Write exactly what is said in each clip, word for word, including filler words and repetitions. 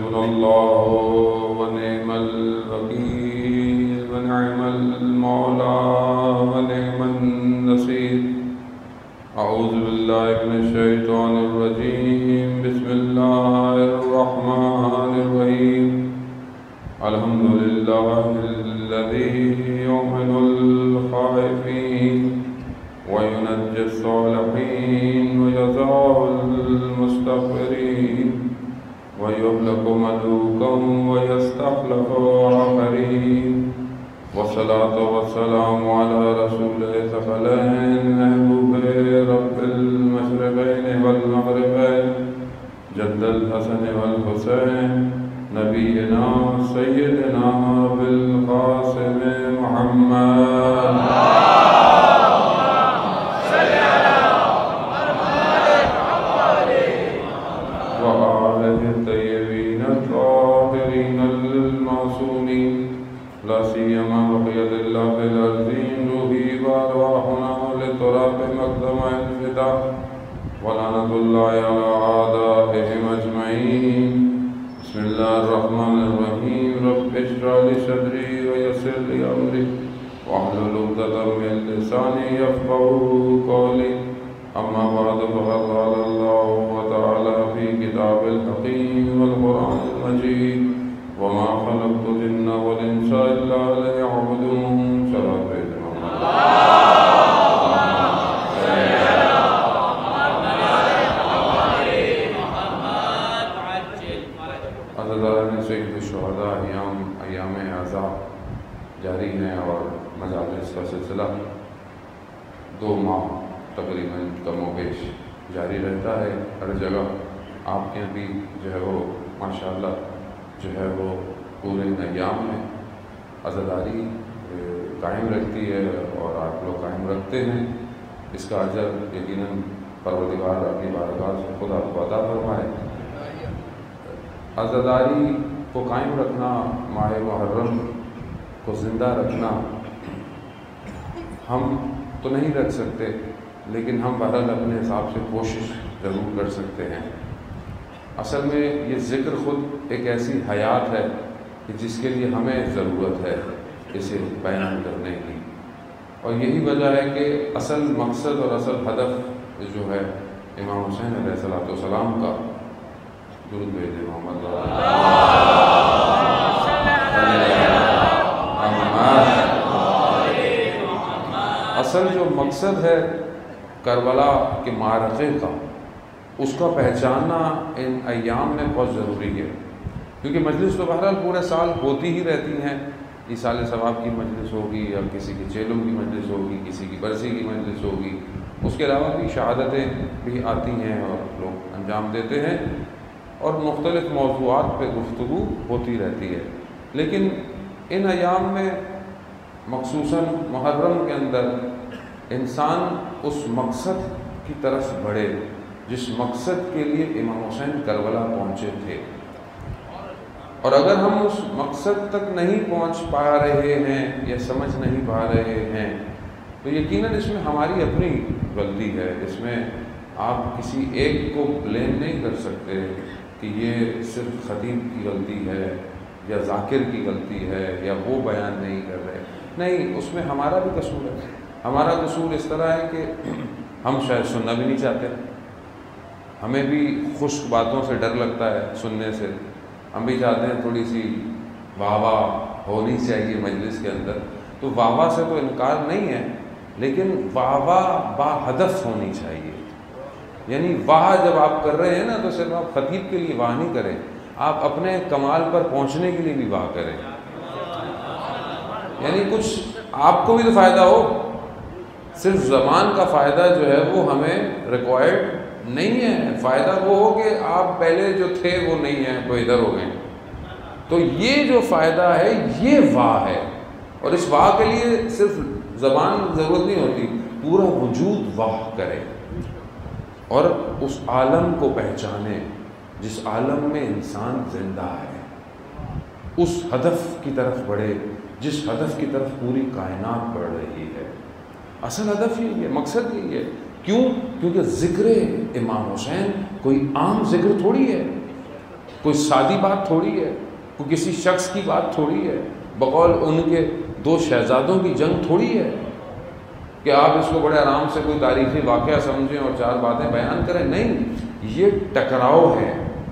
حسبنا الله ونعم الوكيل ونعم المولى ونعم النصير. أعوذ بالله من الشيطان الرجيم. بسم الله الرحمن الرحيم. الحمد لله الذي يؤمن الخائفين وينجي الصالحين ويزال المستغفرين ويهلك ملوكا ويستخلف آخرين. والصلاة والسلام على رسول ثقلين محبوب رب المشرقين والمغربين جد الحسن والحسين نبينا سيدنا بالقاسم محمد وآله الطيبين الطاهرين المعصومين. لا سيما بقية الله في الأرضين روحي وأرواحنا لتراب مقدم الفداء ولعنة الله على أعدائهم أجمعين. بسم الله الرحمن الرحيم. رب اشرح لي صدري ويسر لي أمري واحلل عقدة من لساني يفقهوا قولي. أما بعد فقد قال الله تعالى في كتاب الحكيم والقرآن المجيد وما خلقت الجن والإنس إلا ليعبدون. صلاة سيدنا عزیزان سید الشہداء ایام ایام اعزاء جاری ہیں اور مجالس کا سلسلہ دو ماہ تقریباً کم و بیش جاری رہتا ہے ہر جگہ. آپ کے بھی جو ہے وہ ماشاءاللہ جو ہے وہ پورے ایام میں عزاداری قائم رکھتی ہے اور آپ لوگ قائم رکھتے ہیں. اس کا اجر یقیناً پروردگار اپنی بارگاہ سے خود آپ کو عطا فرمائے. عزاداری کو قائم رکھنا، ماہ محرم کو زندہ رکھنا ہم تو نہیں رکھ سکتے، لیکن ہم بہرحال اپنے حساب سے کوشش ضرور کر سکتے ہیں. اصل میں یہ ذکر خود ایک ایسی حیات ہے کہ جس کے لیے ہمیں ضرورت ہے اسے بیان کرنے کی، اور یہی وجہ ہے کہ اصل مقصد اور اصل ہدف جو ہے امام حسین علیہ الصلوۃ والسلام کا درود بھیج محمد اصل جو مقصد ہے کربلا کے معرکے کا، اس کا پہچاننا ان ایام میں بہت ضروری ہے. کیونکہ مجلس تو بہرحال پورے سال ہوتی ہی رہتی ہیں. ایصال ثواب کی مجلس ہوگی، یا کسی کی چیلوں کی مجلس ہوگی، کسی کی برسی کی مجلس ہوگی. اس کے علاوہ بھی شہادتیں بھی آتی ہیں اور لوگ انجام دیتے ہیں، اور مختلف موضوعات پہ گفتگو ہوتی رہتی ہے. لیکن ان ایام میں مخصوصاً محرم کے اندر انسان اس مقصد کی طرف بڑھے جس مقصد کے لیے امام حسین کربلا پہنچے تھے. اور اگر ہم اس مقصد تک نہیں پہنچ پا رہے ہیں یا سمجھ نہیں پا رہے ہیں تو یقیناً اس میں ہماری اپنی غلطی ہے. اس میں آپ کسی ایک کو بلیم نہیں کر سکتے کہ یہ صرف خطیب کی غلطی ہے یا ذاکر کی غلطی ہے یا وہ بیان نہیں کر رہے. نہیں، اس میں ہمارا بھی قصور ہے. ہمارا قصور اس طرح ہے کہ ہم شاید سننا بھی نہیں چاہتے. ہمیں بھی خشک باتوں سے ڈر لگتا ہے سننے سے. ہم بھی چاہتے ہیں تھوڑی سی واہ واہ ہونی چاہیے مجلس کے اندر. تو واہ واہ سے تو انکار نہیں ہے، لیکن واہ واہ با ہدف ہونی چاہیے. یعنی واہ جب آپ کر رہے ہیں نا تو صرف آپ خطیب کے لیے واہ نہیں کریں، آپ اپنے کمال پر پہنچنے کے لیے بھی واہ کریں. یعنی کچھ آپ کو بھی تو فائدہ ہو. صرف زبان کا فائدہ جو ہے وہ ہمیں ریکوائرڈ نہیں ہے. فائدہ وہ ہو کہ آپ پہلے جو تھے وہ نہیں ہیں، وہ ادھر ہو گئے. تو یہ جو فائدہ ہے یہ واہ ہے. اور اس واہ کے لیے صرف زبان ضرورت نہیں ہوتی، پورا وجود واہ کرے اور اس عالم کو پہچانے جس عالم میں انسان زندہ ہے. اس ہدف کی طرف بڑھے جس ہدف کی طرف پوری کائنات بڑھ رہی ہے. اصل ہدف یہی ہے، مقصد یہی ہے. کیوں؟ کیونکہ ذکر امام حسین کوئی عام ذکر تھوڑی ہے، کوئی سادی بات تھوڑی ہے، کوئی کسی شخص کی بات تھوڑی ہے، بقول ان کے دو شہزادوں کی جنگ تھوڑی ہے کہ آپ اس کو بڑے آرام سے کوئی تاریخی واقعہ سمجھیں اور چار باتیں بیان کریں. نہیں، یہ ٹکراؤ ہے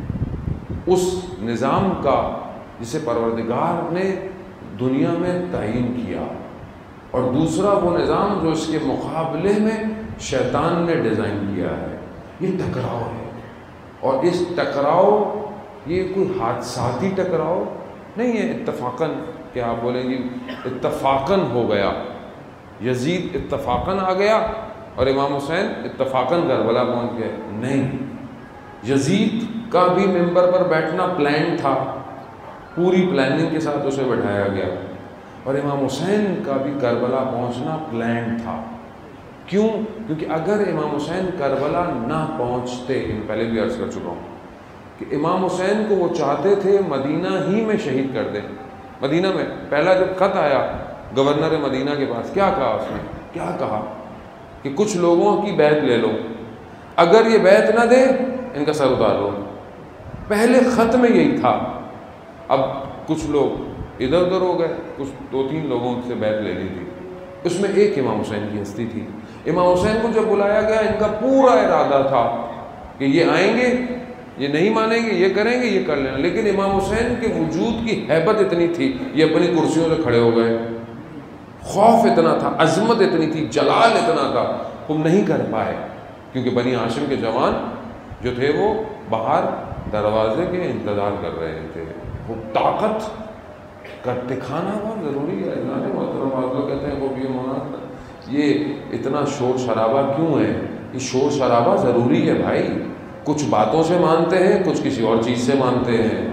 اس نظام کا جسے پروردگار نے دنیا میں تعین کیا، اور دوسرا وہ نظام جو اس کے مقابلے میں شیطان نے ڈیزائن کیا ہے. یہ ٹکراؤ ہے، اور اس ٹکراؤ یہ کوئی حادثاتی ٹکراؤ نہیں ہے اتفاقاً کہ آپ بولیں گی اتفاقاً ہو گیا، یزید اتفاقاً آ گیا اور امام حسین اتفاقاً کربلا پہنچ گئے. نہیں، یزید کا بھی ممبر پر بیٹھنا پلان تھا، پوری پلاننگ کے ساتھ اسے بٹھایا گیا، اور امام حسین کا بھی کربلا پہنچنا پلان تھا. کیوں؟ کیونکہ اگر امام حسین کربلا نہ پہنچتے، پہلے بھی عرض کر چکا ہوں کہ امام حسین کو وہ چاہتے تھے مدینہ ہی میں شہید کر دیں. مدینہ میں پہلا جب خط آیا گورنر مدینہ کے پاس، کیا کہا اس نے؟ کیا کہا کہ کچھ لوگوں کی بیعت لے لو، اگر یہ بیعت نہ دیں ان کا سر اتار لو. پہلے خط میں یہی تھا. اب کچھ لوگ ادھر ادھر ہو گئے، کچھ دو تین لوگوں سے بیعت لے لی تھی، اس میں ایک امام حسین کی ہستی تھی. امام حسین کو جب بلایا گیا، ان کا پورا ارادہ تھا کہ یہ آئیں گے، یہ نہیں مانیں گے، یہ کریں گے، یہ کر لینا. لیکن امام حسین کے وجود کی ہیبت اتنی تھی، یہ اپنی کرسیوں سے کھڑے ہو گئے. خوف اتنا تھا، عظمت اتنی تھی، جلال اتنا تھا، وہ نہیں کر پائے. کیونکہ بنی ہاشم کے جوان جو تھے وہ باہر دروازے کے انتظار کر رہے تھے. وہ طاقت کا دکھانا بہت ضروری ہے. محترم کہتے ہیں وہ بھی مولانا یہ اتنا شور شرابہ کیوں ہے؟ یہ شور شرابہ ضروری ہے بھائی. کچھ باتوں سے مانتے ہیں، کچھ کسی اور چیز سے مانتے ہیں.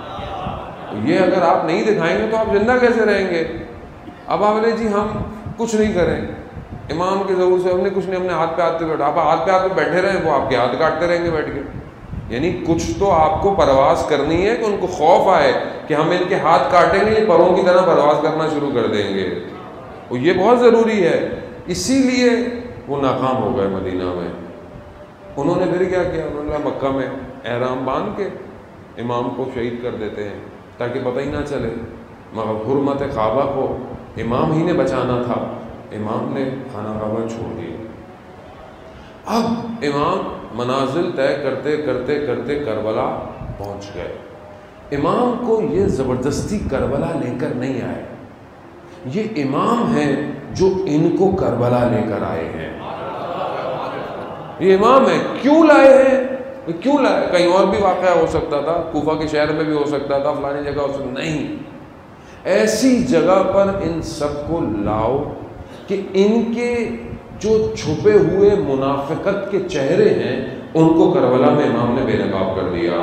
یہ اگر آپ نہیں دکھائیں گے تو آپ زندہ کیسے رہیں گے؟ اب آپ نے جی ہم کچھ نہیں کریں، امام کے ضرور سے ہم نے کچھ نہیں، ہم نے ہاتھ پہ ہاتھ پہ بیٹھا. آپ ہاتھ پہ ہاتھ پہ بیٹھے رہیں، وہ آپ کے ہاتھ کاٹتے رہیں گے بیٹھ کے. یعنی کچھ تو آپ کو پرواز کرنی ہے کہ ان کو خوف آئے کہ ہم ان کے ہاتھ کاٹیں گے، یہ پروں کی طرح پرواز کرنا شروع کر دیں گے. اور یہ بہت ضروری ہے. اسی لیے وہ ناکام ہو گئے مدینہ میں. انہوں نے پھر کیا کیا؟ انہوں نے مکہ میں احرام باندھ کے امام کو شہید کر دیتے ہیں تاکہ پتہ ہی نہ چلے. مگر حرمت کعبہ کو امام ہی نے بچانا تھا، امام نے خانہ کعبہ چھوڑ دیا. اب امام منازل طے کرتے کرتے کرتے کربلا پہنچ گئے. امام کو یہ زبردستی کربلا لے کر نہیں آئے، یہ امام ہیں جو ان کو کربلا لے کر آئے ہیں. یہ امام ہے. کیوں لائے ہیں؟ کیوں لائے؟ کہیں اور بھی واقعہ ہو سکتا تھا، کوفہ کے شہر میں بھی ہو سکتا تھا، فلانی جگہ ہو سکتا. نہیں، ایسی جگہ پر ان سب کو لاؤ کہ ان کے جو چھپے ہوئے منافقت کے چہرے ہیں ان کو کربلا میں امام نے بے نقاب کر دیا.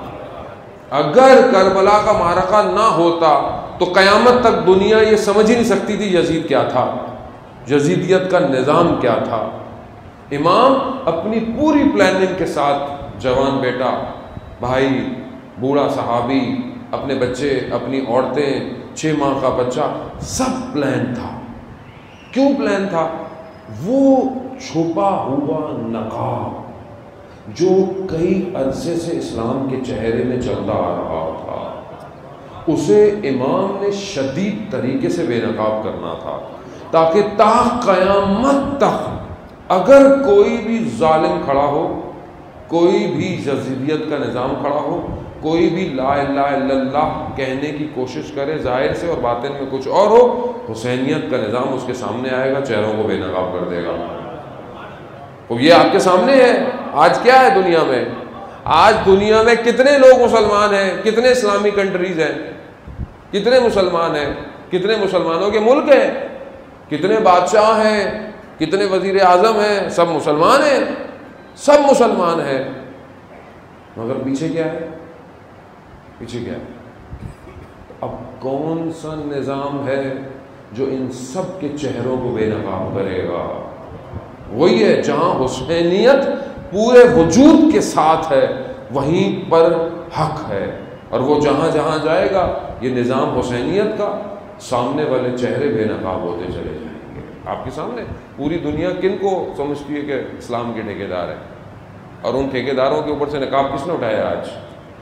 اگر کربلا کا معرکہ نہ ہوتا تو قیامت تک دنیا یہ سمجھ ہی نہیں سکتی تھی یزید کیا تھا، یزیدیت کا نظام کیا تھا. امام اپنی پوری پلاننگ کے ساتھ، جوان بیٹا، بھائی، بوڑھا صحابی، اپنے بچے، اپنی عورتیں، چھ ماہ کا بچہ، سب پلان تھا. کیوں پلان تھا؟ وہ چھپا ہوا نقاب جو کئی عرصے سے اسلام کے چہرے میں چلتا آ رہا تھا، اسے امام نے شدید طریقے سے بے نقاب کرنا تھا تاکہ تا قیامت تک اگر کوئی بھی ظالم کھڑا ہو، کوئی بھی یزیدیت کا نظام کھڑا ہو، کوئی بھی لا الہ الا اللہ کہنے کی کوشش کرے ظاہر سے اور باطن میں کچھ اور ہو، حسینیت کا نظام اس کے سامنے آئے گا، چہروں کو بے نقاب کر دے گا. تو یہ آپ کے سامنے ہے. آج کیا ہے دنیا میں؟ آج دنیا میں کتنے لوگ مسلمان ہیں؟ کتنے اسلامی کنٹریز ہیں؟ کتنے مسلمان ہیں؟ کتنے مسلمانوں کے ملک ہیں؟ کتنے بادشاہ ہیں؟ کتنے وزیر اعظم ہیں؟ سب مسلمان ہیں، سب مسلمان ہیں. مگر پیچھے کیا ہے؟ پیچھے کیا ہے؟ اب کون سا نظام ہے جو ان سب کے چہروں کو بے نقاب کرے گا؟ وہی ہے جہاں حسینیت پورے وجود کے ساتھ ہے، وہیں پر حق ہے. اور وہ جہاں جہاں جائے گا یہ نظام حسینیت کا، سامنے والے چہرے بے نقاب ہوتے چلے جائیں گے. آپ کے سامنے پوری دنیا کن کو سمجھتی ہے کہ اسلام کے ٹھیکیدار ہیں؟ اور ان ٹھیکیداروں کے اوپر سے نقاب کس نے اٹھایا آج؟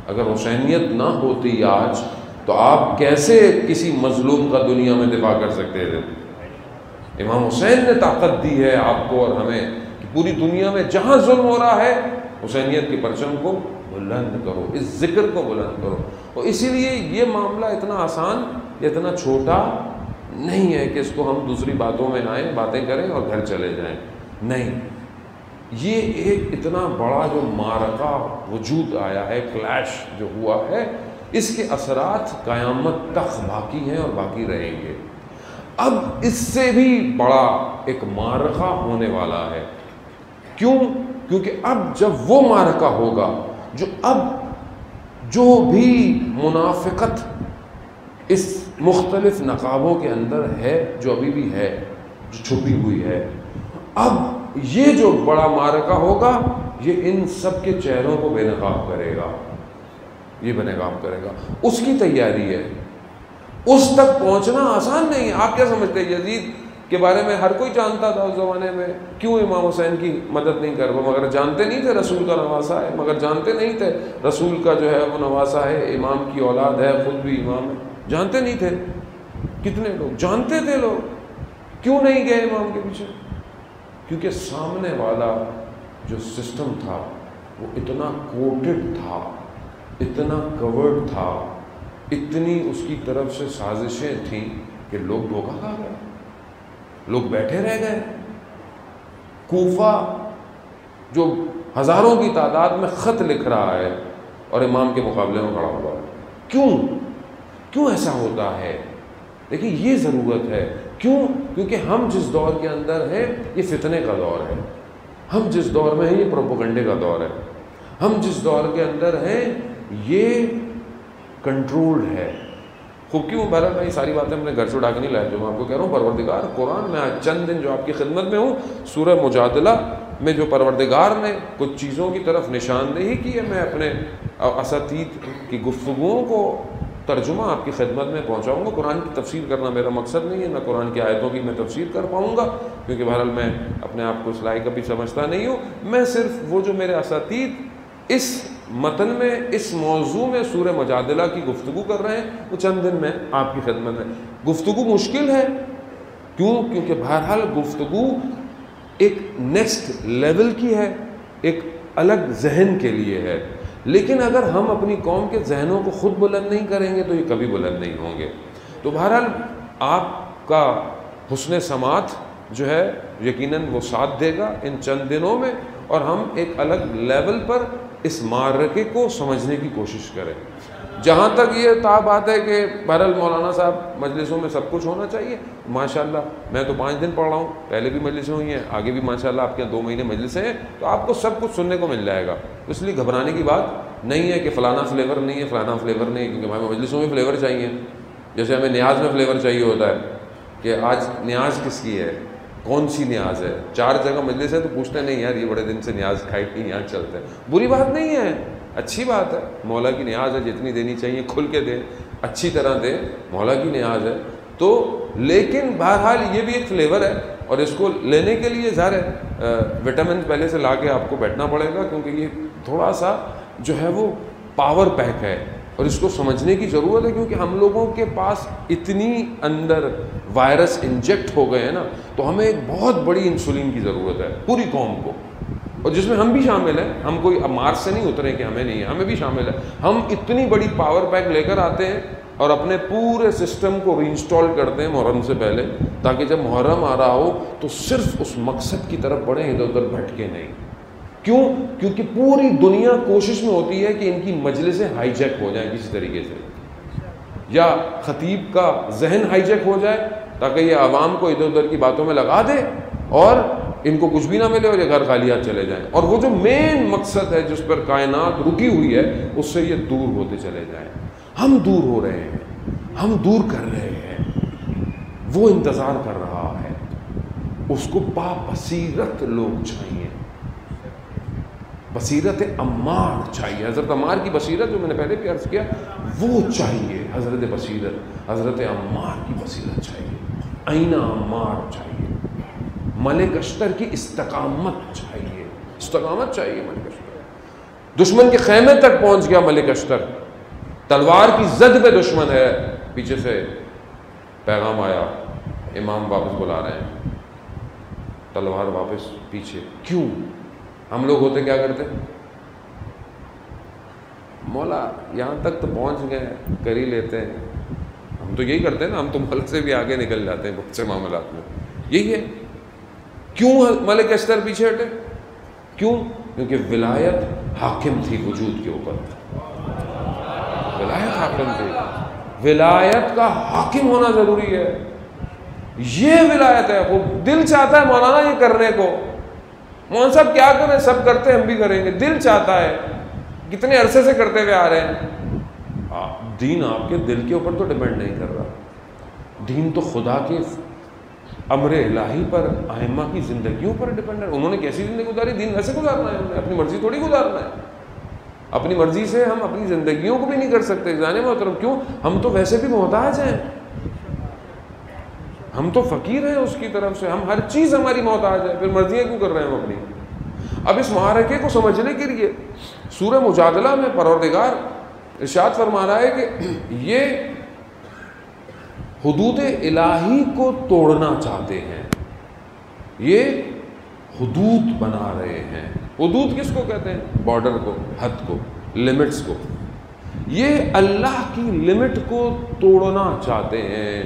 اگر حسینیت نہ ہوتی آج تو آپ کیسے کسی مظلوم کا دنیا میں دفاع کر سکتے تھے؟ امام حسین نے طاقت دی ہے آپ کو اور ہمیں کہ پوری دنیا میں جہاں ظلم ہو رہا ہے حسینیت کے پرچم کو بلند کرو، اس ذکر کو بلند کرو. اور اسی لیے یہ معاملہ اتنا آسان یا اتنا چھوٹا نہیں ہے کہ اس کو ہم دوسری باتوں میں آئیں، باتیں کریں اور گھر چلے جائیں. نہیں، یہ ایک اتنا بڑا جو معرکہ وجود آیا ہے، کلیش جو ہوا ہے، اس کے اثرات قیامت تک باقی ہیں اور باقی رہیں گے. اب اس سے بھی بڑا ایک معرکہ ہونے والا ہے. کیوں؟ کیونکہ اب جب وہ معرکہ ہوگا جو اب جو بھی منافقت اس مختلف نقابوں کے اندر ہے، جو ابھی بھی ہے، جو چھپی ہوئی ہے، اب یہ جو بڑا معرکہ ہوگا یہ ان سب کے چہروں کو بے نقاب کرے گا، یہ بے نقاب کرے گا. اس کی تیاری ہے. اس تک پہنچنا آسان نہیں ہے. آپ کیا سمجھتے ہیں یزید کے بارے میں ہر کوئی جانتا تھا اس زمانے میں؟ کیوں امام حسین کی مدد نہیں کر پا؟ مگر جانتے نہیں تھے رسول کا نواسا ہے، مگر جانتے نہیں تھے رسول کا جو ہے وہ نواسا ہے، امام کی اولاد ہے، خود بھی امام ہے. جانتے نہیں تھے. کتنے لوگ جانتے تھے. لوگ کیوں نہیں گئے امام کے پیچھے؟ کیونکہ سامنے والا جو سسٹم تھا وہ اتنا کوٹڈ تھا، اتنا کورڈ تھا، اتنی اس کی طرف سے سازشیں تھیں کہ لوگ دھوکہ کھا گئے، لوگ بیٹھے رہ گئے. کوفہ جو ہزاروں کی تعداد میں خط لکھ رہا ہے اور امام کے مقابلے میں کھڑا ہوا ہے. کیوں کیوں ایسا ہوتا ہے؟ دیکھیے یہ ضرورت ہے. کیوں؟ کیونکہ ہم جس دور کے اندر ہیں یہ فتنے کا دور ہے. ہم جس دور میں ہیں یہ پروپیگنڈے کا دور ہے. ہم جس دور کے اندر ہیں یہ کنٹرولڈ ہے. خوب کیوں؟ بہرحال میں یہ ساری باتیں اپنے گھر سے اٹھا کے نہیں لایا. جو میں آپ کو کہہ رہا ہوں پروردگار قرآن میں آج چند دن جو آپ کی خدمت میں ہوں، سورہ مجادلہ میں جو پروردگار نے کچھ چیزوں کی طرف نشاندہی کی ہے، میں اپنے اساتید کی گفتگوؤں کو ترجمہ آپ کی خدمت میں پہنچاؤں گا. قرآن کی تفسیر کرنا میرا مقصد نہیں ہے، نہ قرآن کی آیتوں کی میں تفسیر کر پاؤں گا، کیونکہ بہرحال میں اپنے آپ کو اس لائق کبھی سمجھتا نہیں ہوں. میں صرف وہ جو میرے اساتید اس متن میں، اس موضوع میں سورہ مجادلہ کی گفتگو کر رہے ہیں، وہ چند دن میں آپ کی خدمت میں. گفتگو مشکل ہے. کیوں؟ کیونکہ بہرحال گفتگو ایک نیکسٹ لیول کی ہے، ایک الگ ذہن کے لیے ہے. لیکن اگر ہم اپنی قوم کے ذہنوں کو خود بلند نہیں کریں گے تو یہ کبھی بلند نہیں ہوں گے. تو بہرحال آپ کا حسن سماعت جو ہے یقیناً وہ ساتھ دے گا ان چند دنوں میں، اور ہم ایک الگ لیول پر اس معرکے کو سمجھنے کی کوشش کریں. جہاں تک یہ تا بات ہے کہ بہرحال مولانا صاحب مجلسوں میں سب کچھ ہونا چاہیے، ماشاءاللہ میں تو پانچ دن پڑھ رہا ہوں، پہلے بھی مجلسیں ہوئی ہیں، آگے بھی ماشاءاللہ آپ کے دو مہینے مجلسیں ہیں، تو آپ کو سب کچھ سننے کو مل جائے گا. اس لیے گھبرانے کی بات نہیں ہے کہ فلانا فلیور نہیں ہے، فلانا فلیور نہیں ہے، کیونکہ ہمیں مجلسوں میں فلیور چاہیے. جیسے ہمیں نیاز میں فلیور چاہیے ہوتا ہے کہ آج نیاز کس کی ہے، کون سی نیاز ہے. چار جگہ مجلس ہے تو پوچھتے نہیں یار یہ بڑے دن سے نیاز کھائی نہیں، یہاں چلتے ہیں. بری بات نہیں ہے، اچھی بات ہے. مولا کی نیاز ہے، جتنی دینی چاہیے کھل کے دے، اچھی طرح دے، مولا کی نیاز ہے. تو لیکن بہرحال یہ بھی ایک فلیور ہے، اور اس کو لینے کے لیے ظاہر ہے وٹامن پہلے سے لا کے آپ کو بیٹھنا پڑے گا، کیونکہ یہ تھوڑا سا جو ہے وہ پاور پیک ہے، اور اس کو سمجھنے کی ضرورت ہے. کیونکہ ہم لوگوں کے پاس اتنی اندر وائرس انجیکٹ ہو گئے ہیں نا، تو ہمیں ایک بہت بڑی انسولین کی ضرورت ہے پوری قوم کو، اور جس میں ہم بھی شامل ہیں. ہم کوئی مارس سے نہیں اترے کہ ہمیں نہیں ہے، ہمیں بھی شامل ہے. ہم اتنی بڑی پاور پیک لے کر آتے ہیں اور اپنے پورے سسٹم کو ری انسٹال کرتے ہیں محرم سے پہلے، تاکہ جب محرم آ رہا ہو تو صرف اس مقصد کی طرف بڑھیں، ادھر ادھر بھٹکے نہیں. کیوں؟ کیونکہ پوری دنیا کوشش میں ہوتی ہے کہ ان کی مجلسیں ہائی جیک ہو جائیں کسی طریقے سے، یا خطیب کا ذہن ہائی جیک ہو جائے تاکہ یہ عوام کو ادھر ادھر کی باتوں میں لگا دے اور ان کو کچھ بھی نہ ملے اور یہ گھر خالیات چلے جائیں، اور وہ جو مین مقصد ہے جس پر کائنات رکی ہوئی ہے اس سے یہ دور ہوتے چلے جائیں. ہم دور ہو رہے ہیں، ہم دور کر رہے ہیں. وہ انتظار کر رہا ہے، اس کو با بصیرت لوگ چاہیے، بصیرت عمار چاہیے. حضرت عمار کی بصیرت جو میں نے پہلے بھی عرض کیا وہ چاہیے. حضرت بصیرت، حضرت عمار کی بصیرت چاہیے. آئینہ عمار چاہیے. ملک اشتر کی استقامت چاہیے، استقامت چاہیے ملک اشتر. دشمن کے خیمے تک پہنچ گیا ملک اشتر، تلوار کی زد پہ دشمن ہے، پیچھے سے پیغام آیا امام واپس بلا رہے ہیں، تلوار واپس پیچھے۔ کیوں؟ ہم لوگ ہوتے کیا کرتے؟ مولا یہاں تک تو پہنچ گئے، کر ہی لیتے ہیں، ہم تو یہی کرتے ہیں نا، ہم تو ملک سے بھی آگے نکل جاتے ہیں بہت سے معاملات میں، یہی ہے۔ کیوں ملک اشتر پیچھے ہٹے؟ کیوں؟ کیونکہ ولایت حاکم تھی وجود کے اوپر، ولایت حاکم تھی، ولایت کا حاکم ہونا ضروری ہے، یہ ولایت ہے۔ وہ دل چاہتا ہے مولانا یہ کرنے کو، مولانا صاحب کیا کریں، سب کرتے ہیں ہم بھی کریں گے، دل چاہتا ہے، کتنے عرصے سے کرتے ہوئے آ رہے ہیں۔ دین آپ کے دل کے اوپر تو ڈیپینڈ نہیں کر رہا، دین تو خدا کے امر الہی پر، ائمہ کی زندگیوں پر ڈیپینڈ ہے۔ انہوں نے کیسی زندگی گزاری، دین ویسے گزارنا ہے، انہیں اپنی مرضی تھوڑی گزارنا ہے، اپنی مرضی سے ہم اپنی زندگیوں کو بھی نہیں کر سکتے۔ جانے محترم کیوں؟ ہم تو ویسے بھی محتاج ہیں، ہم تو فقیر ہیں اس کی طرف سے، ہم ہر چیز ہماری محتاج ہے، پھر مرضیاں کیوں کر رہے ہیں ہم اپنی؟ اب اس معرکے کو سمجھنے کے لیے سورہ مجادلہ میں پروردگار ارشاد فرما رہا ہے کہ یہ حدود الہی کو توڑنا چاہتے ہیں، یہ حدود بنا رہے ہیں۔ حدود کس کو کہتے ہیں؟ بارڈر کو، حد کو، لمٹس کو۔ یہ اللہ کی لمٹ کو توڑنا چاہتے ہیں،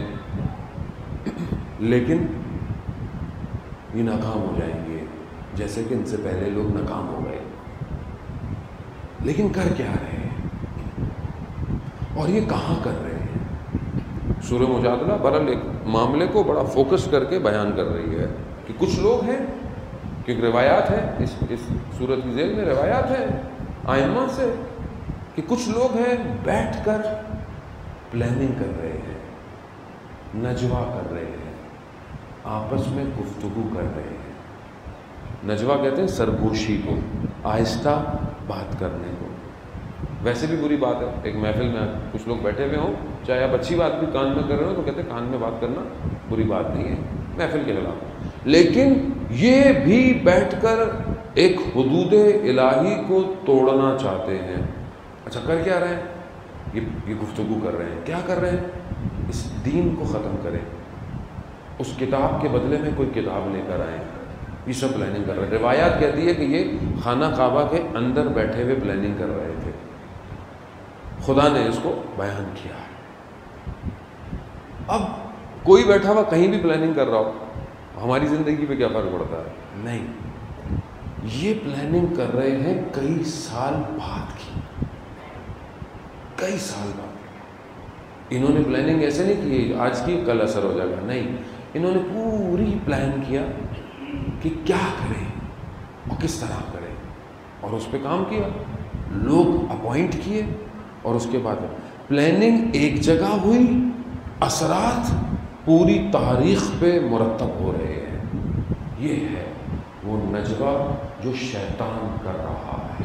لیکن یہ ناکام ہو جائیں گے، جیسے کہ ان سے پہلے لوگ ناکام ہو گئے۔ لیکن کر کیا رہے ہیں اور یہ کہاں کر رہے ہیں؟ سورہ مجادلہ برحال ایک معاملے کو بڑا فوکس کر کے بیان کر رہی ہے کہ کچھ لوگ ہیں، کیونکہ روایات ہیں، اس اس سورت کی ذیل میں روایات ہیں ائمہ سے، کہ کچھ لوگ ہیں بیٹھ کر پلاننگ کر رہے ہیں، نجوا کر رہے ہیں، آپس میں گفتگو کر رہے ہیں۔ نجوا کہتے ہیں سرگوشی کو، آہستہ بات کرنے کو۔ ویسے بھی بری بات ہے، ایک محفل میں کچھ لوگ بیٹھے ہوئے ہوں، چاہے آپ اچھی بات بھی کان میں کر رہے ہو تو کہتے ہیں کان میں بات کرنا بری بات نہیں ہے، محفل کے خلاف۔ لیکن یہ بھی بیٹھ کر ایک حدود الہی کو توڑنا چاہتے ہیں۔ اچھا کر کیا رہے ہیں؟ یہ یہ گفتگو کر رہے ہیں۔ کیا کر رہے ہیں؟ اس دین کو ختم کریں، اس کتاب کے بدلے میں کوئی کتاب لے کر آئیں، یہ سب پلاننگ کر رہے ہیں۔ روایات کہتی ہے کہ یہ خانہ کعبہ کے اندر بیٹھے ہوئے پلاننگ کر رہے تھے، خدا نے اس کو بیان کیا ہے۔ اب کوئی بیٹھا ہوا کہیں بھی پلاننگ کر رہا ہو، ہماری زندگی پہ کیا فرق پڑتا ہے؟ نہیں، یہ پلاننگ کر رہے ہیں کئی سال بعد کی، کئی سال بعد۔ انہوں نے پلاننگ ایسے نہیں کی آج کی کل اثر ہو جائے گا، نہیں، انہوں نے پوری پلان کیا کہ کیا کریں اور کس طرح کریں، اور اس پہ کام کیا، لوگ اپوائنٹ کیے، اور اس کے بعد پلاننگ ایک جگہ ہوئی، اثرات پوری تاریخ پہ مرتب ہو رہے ہیں۔ یہ ہے وہ نجوا جو شیطان کر رہا ہے،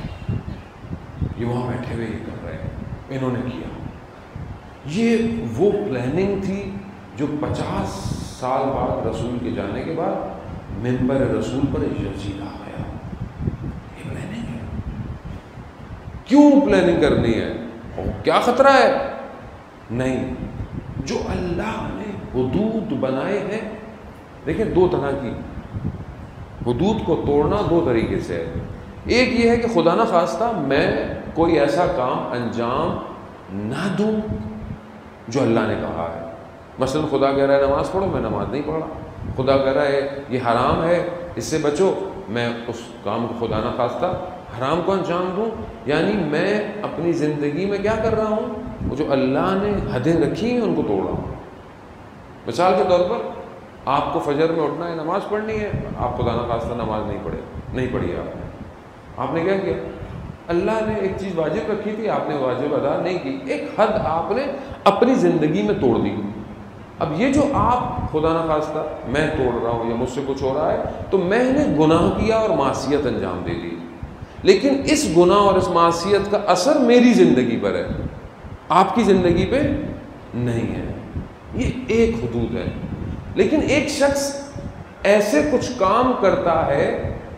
یہ وہاں بیٹھے ہوئے یہ کر رہے ہیں، انہوں نے کیا۔ یہ وہ پلاننگ تھی جو پچاس سال بعد رسول کے جانے کے بعد منبر رسول پر یزید آ گیا۔ یہ پلاننگ ہے۔ کیوں پلاننگ کرنی ہے؟ اور کیا خطرہ ہے؟ نہیں، جو اللہ نے حدود بنائے ہیں، دیکھیں دو طرح کی حدود کو توڑنا دو طریقے سے ہے۔ ایک یہ ہے کہ خدا نہ خواستہ میں کوئی ایسا کام انجام نہ دوں جو اللہ نے کہا ہے۔ مثلا خدا کہہ رہا ہے نماز پڑھو، میں نماز نہیں پڑھا۔ خدا کہہ رہا ہے یہ حرام ہے، اس سے بچو، میں اس کام کو خدا نہ خواستہ حرام کو انجام دوں۔ یعنی میں اپنی زندگی میں کیا کر رہا ہوں؟ وہ جو اللہ نے حدیں رکھی ہیں ان کو توڑ رہا ہوں۔ مثال کے طور پر آپ کو فجر میں اٹھنا ہے، نماز پڑھنی ہے، آپ خدا نہ خواستہ نماز نہیں پڑھے، نہیں پڑھی آپ نے آپ نے کیا کیا؟ اللہ نے ایک چیز واجب رکھی تھی، آپ نے واجب ادا نہیں کی، ایک حد آپ نے اپنی زندگی میں توڑ دی۔ اب یہ جو آپ خدا نہ خواستہ میں توڑ رہا ہوں یا مجھ سے کچھ ہو رہا ہے، تو میں نے گناہ کیا اور معصیت انجام دے دی، لیکن اس گناہ اور اس معصیت کا اثر میری زندگی پر ہے، آپ کی زندگی پہ نہیں ہے۔ یہ ایک حدود ہے۔ لیکن ایک شخص ایسے کچھ کام کرتا ہے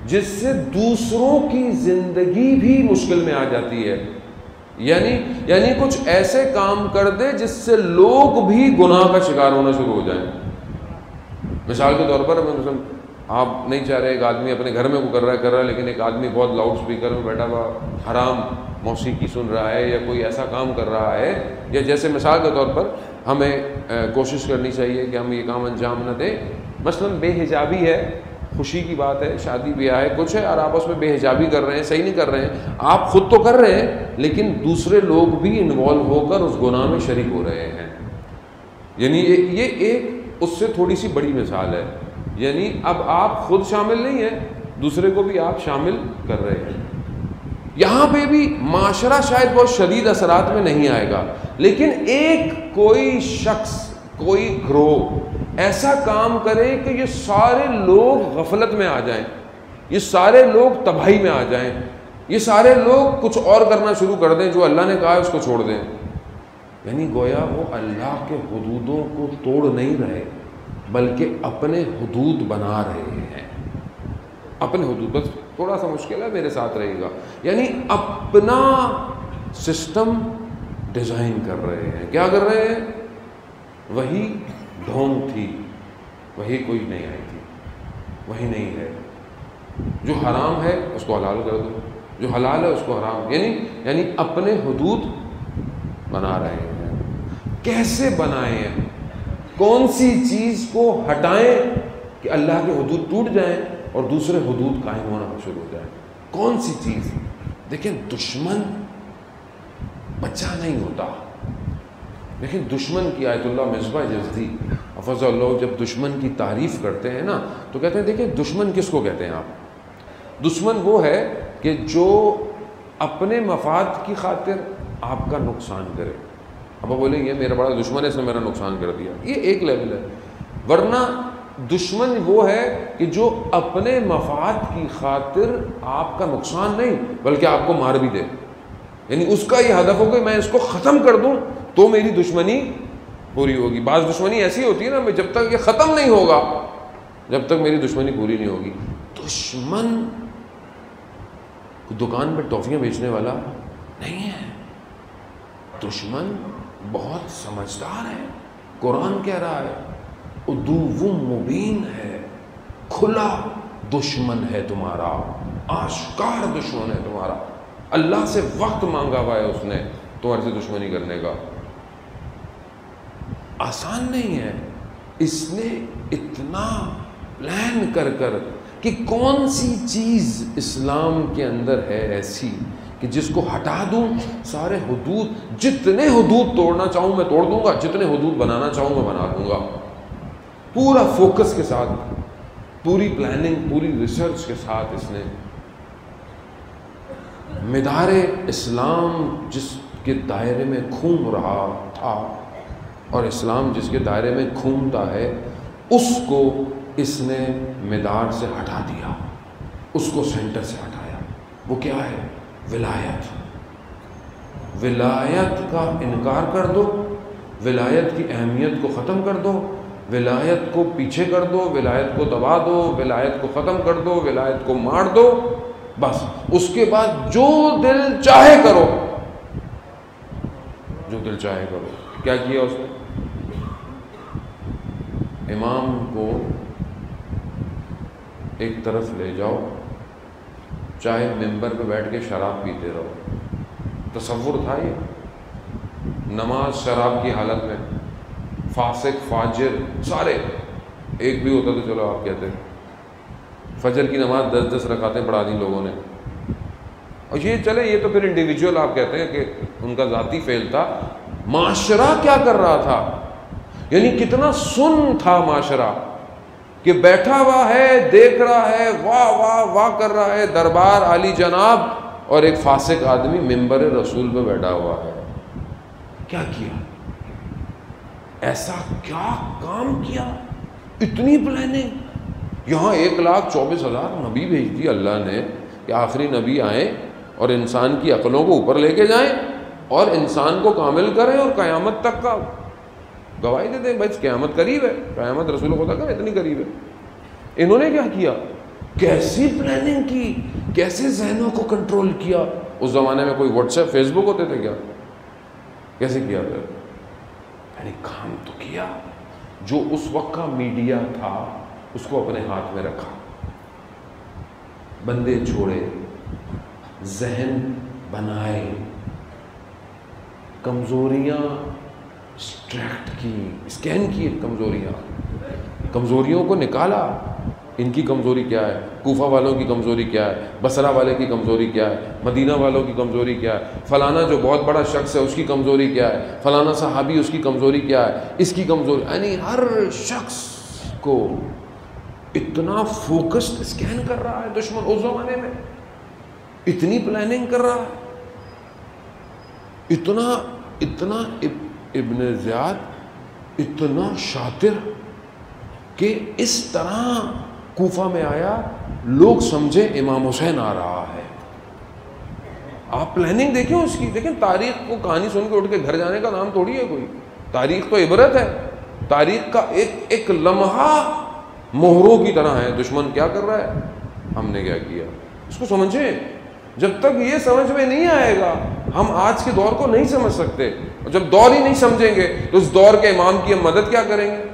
جس سے دوسروں کی زندگی بھی مشکل میں آ جاتی ہے. یعنی یعنی کچھ ایسے کام کر دے جس سے لوگ بھی گناہ کا شکار ہونا شروع ہو جائیں. مثال کے طور پر آپ نہیں چاہ رہے ایک آدمی اپنے گھر میں کو کر رہا ہے کر رہا ہے لیکن ایک آدمی بہت لاؤڈ سپیکر میں بیٹھا ہوا حرام موسیقی سن رہا ہے یا کوئی ایسا کام کر رہا ہے, یا جیسے مثال کے طور پر ہمیں کوشش کرنی چاہیے کہ ہم یہ کام انجام نہ دیں. مثلا بے حجابی ہے, خوشی کی بات ہے, شادی بیاہ ہے, کچھ ہے, اور آپ اس میں بے حجابی کر رہے ہیں, صحیح نہیں کر رہے ہیں. آپ خود تو کر رہے ہیں لیکن دوسرے لوگ بھی انوالو ہو کر اس گناہ میں شریک ہو رہے ہیں. یعنی یہ ایک اس سے تھوڑی سی بڑی مثال ہے. یعنی اب آپ خود شامل نہیں ہیں, دوسرے کو بھی آپ شامل کر رہے ہیں. یہاں پہ بھی معاشرہ شاید بہت شدید اثرات میں نہیں آئے گا, لیکن ایک کوئی شخص کوئی گروہ ایسا کام کرے کہ یہ سارے لوگ غفلت میں آ جائیں, یہ سارے لوگ تباہی میں آ جائیں, یہ سارے لوگ کچھ اور کرنا شروع کر دیں, جو اللہ نے کہا ہے اس کو چھوڑ دیں. یعنی گویا وہ اللہ کے حدودوں کو توڑ نہیں رہے بلکہ اپنے حدود بنا رہے ہیں. اپنے حدود, بس تھوڑا سا مشکل ہے, میرے ساتھ رہے گا. یعنی اپنا سسٹم ڈیزائن کر رہے ہیں. کیا کر رہے ہیں؟ وہی ڈھونگ تھی, وہی کوئی نہیں آئی تھی, وہی نہیں ہے. جو حرام ہے اس کو حلال کر دو, جو حلال ہے اس کو حرام. یعنی یعنی اپنے حدود بنا رہے ہیں. کیسے بنائیں؟ کون سی چیز کو ہٹائیں کہ اللہ کے حدود ٹوٹ جائیں اور دوسرے حدود قائم ہونا شروع ہو جائیں؟ کون سی چیز؟ دیکھیں, دشمن بچہ نہیں ہوتا. لیکن دشمن کی آیت اللہ مصباح جزدی حفظ اللہ جب دشمن کی تعریف کرتے ہیں نا تو کہتے ہیں دیکھیں دشمن کس کو کہتے ہیں آپ؟ دشمن وہ ہے کہ جو اپنے مفاد کی خاطر آپ کا نقصان کرے. اب آپ بولیں یہ میرا بڑا دشمن ہے, اس نے میرا نقصان کر دیا, یہ ایک لیول ہے. ورنہ دشمن وہ ہے کہ جو اپنے مفاد کی خاطر آپ کا نقصان نہیں بلکہ آپ کو مار بھی دے. یعنی اس کا یہ ہدف ہو کہ میں اس کو ختم کر دوں تو میری دشمنی پوری ہوگی. بعض دشمنی ایسی ہوتی ہے نا, میں جب تک یہ ختم نہیں ہوگا, جب تک میری دشمنی پوری نہیں ہوگی. دشمن دکان پہ ٹافیاں بیچنے والا نہیں ہے. دشمن بہت سمجھدار ہے. قرآن کہہ رہا ہے عدو مبین ہے, کھلا دشمن ہے تمہارا, آشکار دشمن ہے تمہارا. اللہ سے وقت مانگا ہوا ہے اس نے تمہارے سے دشمنی کرنے کا. آسان نہیں ہے. اس نے اتنا پلان کر کر کہ کون سی چیز اسلام کے اندر ہے ایسی کہ جس کو ہٹا دوں سارے حدود, جتنے حدود توڑنا چاہوں میں توڑ دوں گا, جتنے حدود بنانا چاہوں میں بنا دوں گا. پورا فوکس کے ساتھ, پوری پلاننگ, پوری ریسرچ کے ساتھ اس نے مدار اسلام جس کے دائرے میں گھوم رہا تھا اور اسلام جس کے دائرے میں گھومتا ہے اس کو اس نے مدار سے ہٹا دیا, اس کو سینٹر سے ہٹایا. وہ کیا ہے؟ ولایت. ولایت کا انکار کر دو, ولایت کی اہمیت کو ختم کر دو, ولایت کو پیچھے کر دو, ولایت کو دبا دو, ولایت کو ختم کر دو, ولایت کو مار دو, بس اس کے بعد جو دل چاہے کرو, جو دل چاہے کرو. کیا کیا اس نے؟ امام کو ایک طرف لے جاؤ, چاہے ممبر پہ بیٹھ کے شراب پیتے رہو. تصور تھا یہ؟ نماز شراب کی حالت میں, فاسق فاجر سارے, ایک بھی ہوتا تو چلو آپ کہتے فجر کی نماز دس دس رکعتیں پڑھا دی لوگوں نے. اور یہ چلے یہ تو پھر انڈیویجول آپ کہتے ہیں کہ ان کا ذاتی فعل تھا. معاشرہ کیا کر رہا تھا؟ یعنی کتنا سن تھا معاشرہ کہ بیٹھا ہوا ہے, دیکھ رہا ہے, واہ واہ واہ کر رہا ہے, دربار عالی جناب, اور ایک فاسق آدمی ممبر رسول پہ بیٹھا ہوا ہے. کیا کیا؟ ایسا کیا کام کیا؟ اتنی پلاننگ. یہاں ایک لاکھ چوبیس ہزار نبی بھیج دی اللہ نے کہ آخری نبی آئیں اور انسان کی عقلوں کو اوپر لے کے جائیں اور انسان کو کامل کریں اور قیامت تک کا گواہی دے دیں. بھائی قیامت قریب ہے, قیامت رسول خدا کا اتنی قریب ہے. انہوں نے کیا کیا؟ کیسی پلاننگ کی، کیسے ذہنوں کو کنٹرول کیا. اس زمانے میں کوئی واٹس ایپ فیس بک ہوتے تھے کیا؟ کیسے کیا پھر؟ یعنی کام تو کیا. جو اس وقت کا میڈیا تھا اس کو اپنے ہاتھ میں رکھا، بندے چھوڑے، ذہن بنائے، کمزوریاں اسٹریکٹ کی، اسکین کی کمزوریاں، کمزوریوں کو نکالا. ان کی کمزوری کیا ہے، کوفہ والوں کی کمزوری کیا ہے، بصرہ والے کی کمزوری کیا ہے، مدینہ والوں کی کمزوری کیا ہے، فلانا جو بہت بڑا شخص ہے اس کی کمزوری کیا ہے، فلانا صحابی اس کی کمزوری کیا ہے، اس کی کمزوری. یعنی ہر شخص کو اتنا فوکسڈ اسکین کر رہا ہے دشمن. اس زمانے میں اتنی پلاننگ کر رہا ہے، اتنا اتنا ابن زیاد اتنا شاطر کہ اس طرح کوفہ میں آیا، لوگ سمجھے امام حسین آ رہا ہے. آپ پلاننگ دیکھیں اس کی، دیکھیں تاریخ کو کہانی سن کے اٹھ کے گھر جانے کا نام تھوڑی ہے کوئی. تاریخ تو عبرت ہے، تاریخ کا ایک ایک لمحہ مہروں کی طرح ہے. دشمن کیا کر رہا ہے، ہم نے کیا کیا، اس کو سمجھیں. جب تک یہ سمجھ میں نہیں آئے گا ہم آج کے دور کو نہیں سمجھ سکتے. اور جب دور ہی نہیں سمجھیں گے تو اس دور کے امام کی ہم مدد کیا کریں گے؟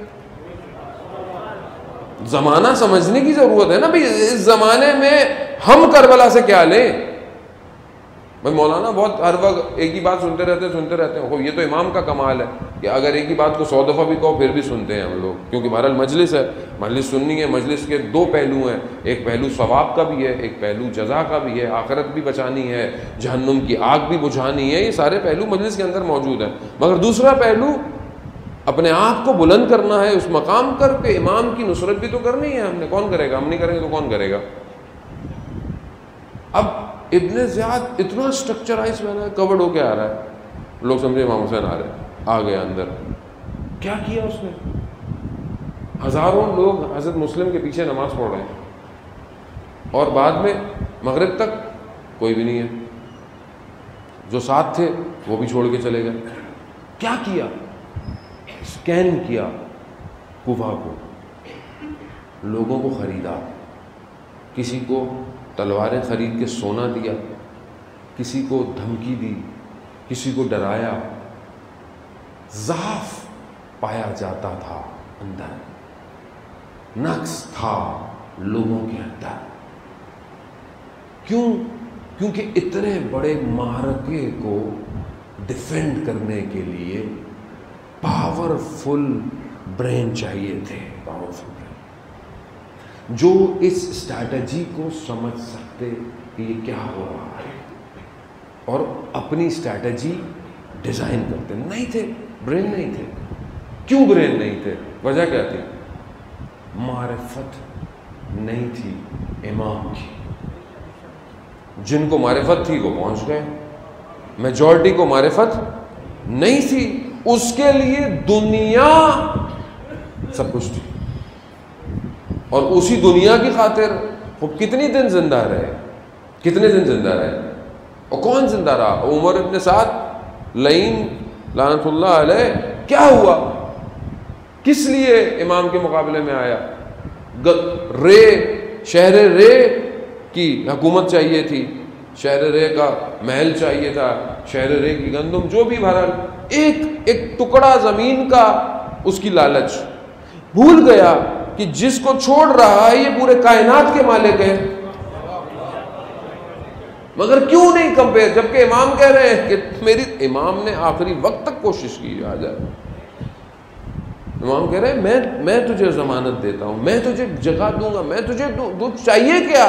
زمانہ سمجھنے کی ضرورت ہے نا بھائی. اس زمانے میں ہم کربلا سے کیا لیں؟ بھائی مولانا بہت ہر وقت ایک ہی بات سنتے رہتے سنتے رہتے ہیں. یہ تو امام کا کمال ہے کہ اگر ایک ہی بات کو سو دفعہ بھی کہو پھر بھی سنتے ہیں ہم لوگ، کیونکہ بہرحال مجلس ہے، مجلس سننی ہے. مجلس کے دو پہلو ہیں، ایک پہلو ثواب کا بھی ہے، ایک پہلو جزا کا بھی ہے، آخرت بھی بچانی ہے، جہنم کی آگ بھی بجھانی ہے. یہ سارے پہلو مجلس کے اندر موجود ہیں. مگر دوسرا پہلو اپنے آپ کو بلند کرنا ہے، اس مقام کر کے امام کی نصرت بھی تو کرنی ہے. ہم نے کون کرے گا؟ ہم نہیں کریں گے تو کون کرے گا؟ اب ابن زیاد اتنا اسٹرکچرائز میں نے کورڈ ہو کے آ رہا ہے، لوگ سمجھے امام حسین آ رہے ہیں، آ گیا اندر. کیا کیا اس نے؟ ہزاروں لوگ حضرت مسلم کے پیچھے نماز پڑھ رہے ہیں اور بعد میں مغرب تک کوئی بھی نہیں ہے. جو ساتھ تھے وہ بھی چھوڑ کے چلے گئے. کیا کیا؟ اسکین کیا کوفہ کو، لوگوں کو خریدا، کسی کو تلواریں خرید کے سونا دیا، کسی کو دھمکی دی، کسی کو ڈرایا. ضعف پایا جاتا تھا اندر، نقص تھا لوگوں کے اندر. کیوں؟ کیونکہ اتنے بڑے معرکے کو ڈیفینڈ کرنے کے لیے پاورفل برین چاہیے تھے. پاورفل برین جو اس اسٹریٹجی کو سمجھ سکتے کہ یہ کیا ہو رہا ہے اور اپنی اسٹریٹجی ڈیزائن کرتے. نہیں تھے، برین نہیں تھے. کیوں برین نہیں تھے؟ وجہ کیا تھی؟ معرفت نہیں تھی امام کی. جن کو معرفت تھی وہ پہنچ گئے، میجورٹی کو معرفت نہیں تھی. اس کے لیے دنیا سب کچھ تھی، اور اسی دنیا کی خاطر وہ کتنی دن زندہ رہے، کتنے دن زندہ رہے. اور کون زندہ رہا؟ عمر ابن سعد لعین لعنت اللہ علیہ. کیا ہوا؟ کس لیے امام کے مقابلے میں آیا؟ رے شہر رے کی حکومت چاہیے تھی، شہر رے کا محل چاہیے تھا، شہر رے کی گندم، جو بھی بہرحال ایک ایک ٹکڑا زمین کا اس کی لالچ. بھول گیا کہ جس کو چھوڑ رہا ہے یہ پورے کائنات کے مالک ہے. مگر کیوں نہیں کمپیئر؟ جبکہ امام کہہ رہے ہیں کہ میری امام نے آخری وقت تک کوشش کی. آ جائے امام کہہ رہے ہیں میں میں تجھے ضمانت دیتا ہوں، میں تجھے جگہ دوں گا، میں تجھے دودھ چاہیے کیا؟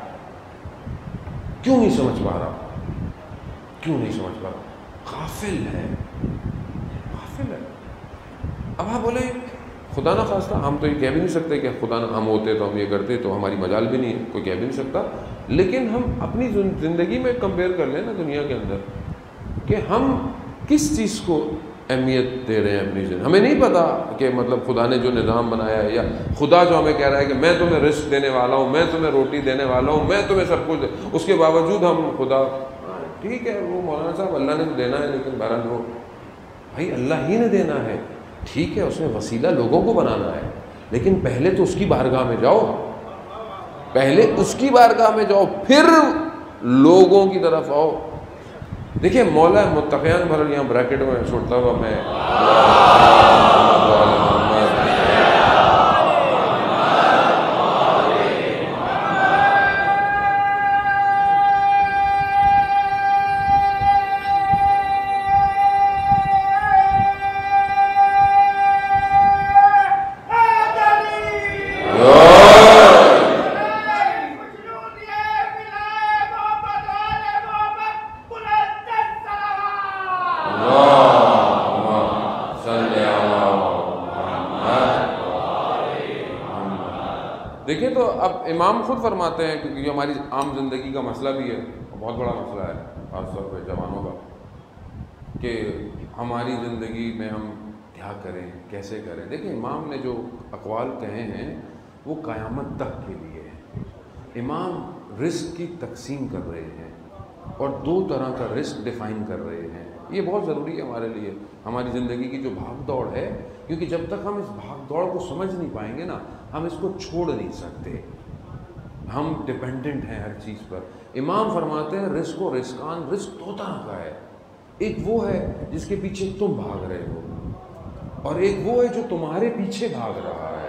کیوں نہیں سمجھ پا رہا؟ کیوں نہیں سمجھ پا رہا؟ غافل ہے، غافل ہے. اب آپ بولے خدا نہ خواستہ ہم تو یہ کہہ بھی نہیں سکتے کہ خدا نہ ہم ہوتے تو ہم یہ کرتے، تو ہماری مجال بھی نہیں ہے، کوئی کہہ بھی نہیں سکتا. لیکن ہم اپنی زندگی میں کمپیئر کر لیں نا دنیا کے اندر کہ ہم کس چیز کو اہمیت دے رہے ہیں اپنی زندگی. ہمیں نہیں پتا کہ مطلب خدا نے جو نظام بنایا ہے، یا خدا جو ہمیں کہہ رہا ہے کہ میں تمہیں رزق دینے والا ہوں، میں تمہیں روٹی دینے والا ہوں، میں تمہیں سب کچھ دے، اس کے باوجود ہم خدا ٹھیک ہے وہ مولانا صاحب اللہ نے تو دینا ہے، لیکن بہرحال وہ بھائی اللہ ہی نے دینا ہے، ٹھیک ہے اس نے وسیلہ لوگوں کو بنانا ہے، لیکن پہلے تو اس کی بارگاہ میں جاؤ. پہلے اس کی بارگاہ میں جاؤ، پھر لوگوں کی طرف آؤ۔ دیکھیں مولا متقیان بھر یہاں بریکٹ میں چھوڑتا ہوا میں دیکھیں تو اب امام خود فرماتے ہیں، کیونکہ ہماری عام زندگی کا مسئلہ بھی ہے، بہت بڑا مسئلہ ہے خاص طور پہ جوانوں کا، کہ ہماری زندگی میں ہم کیا کریں، کیسے کریں۔ دیکھیں امام نے جو اقوال کہے ہیں وہ قیامت تک کے لیے ہیں۔ امام رزق کی تقسیم کر رہے ہیں اور دو طرح کا رزق ڈیفائن کر رہے ہیں۔ یہ بہت ضروری ہے ہمارے لیے، ہماری زندگی کی جو بھاگ دوڑ ہے، کیونکہ جب تک ہم اس بھاگ دوڑ کو سمجھ نہیں پائیں گے نا، ہم اس کو چھوڑ نہیں سکتے، ہم ڈیپینڈنٹ ہیں ہر چیز پر۔ امام فرماتے ہیں رزق و رزقان، رزق دو طرح کا ہے، ایک وہ ہے جس کے پیچھے تم بھاگ رہے ہو، اور ایک وہ ہے جو تمہارے پیچھے بھاگ رہا ہے۔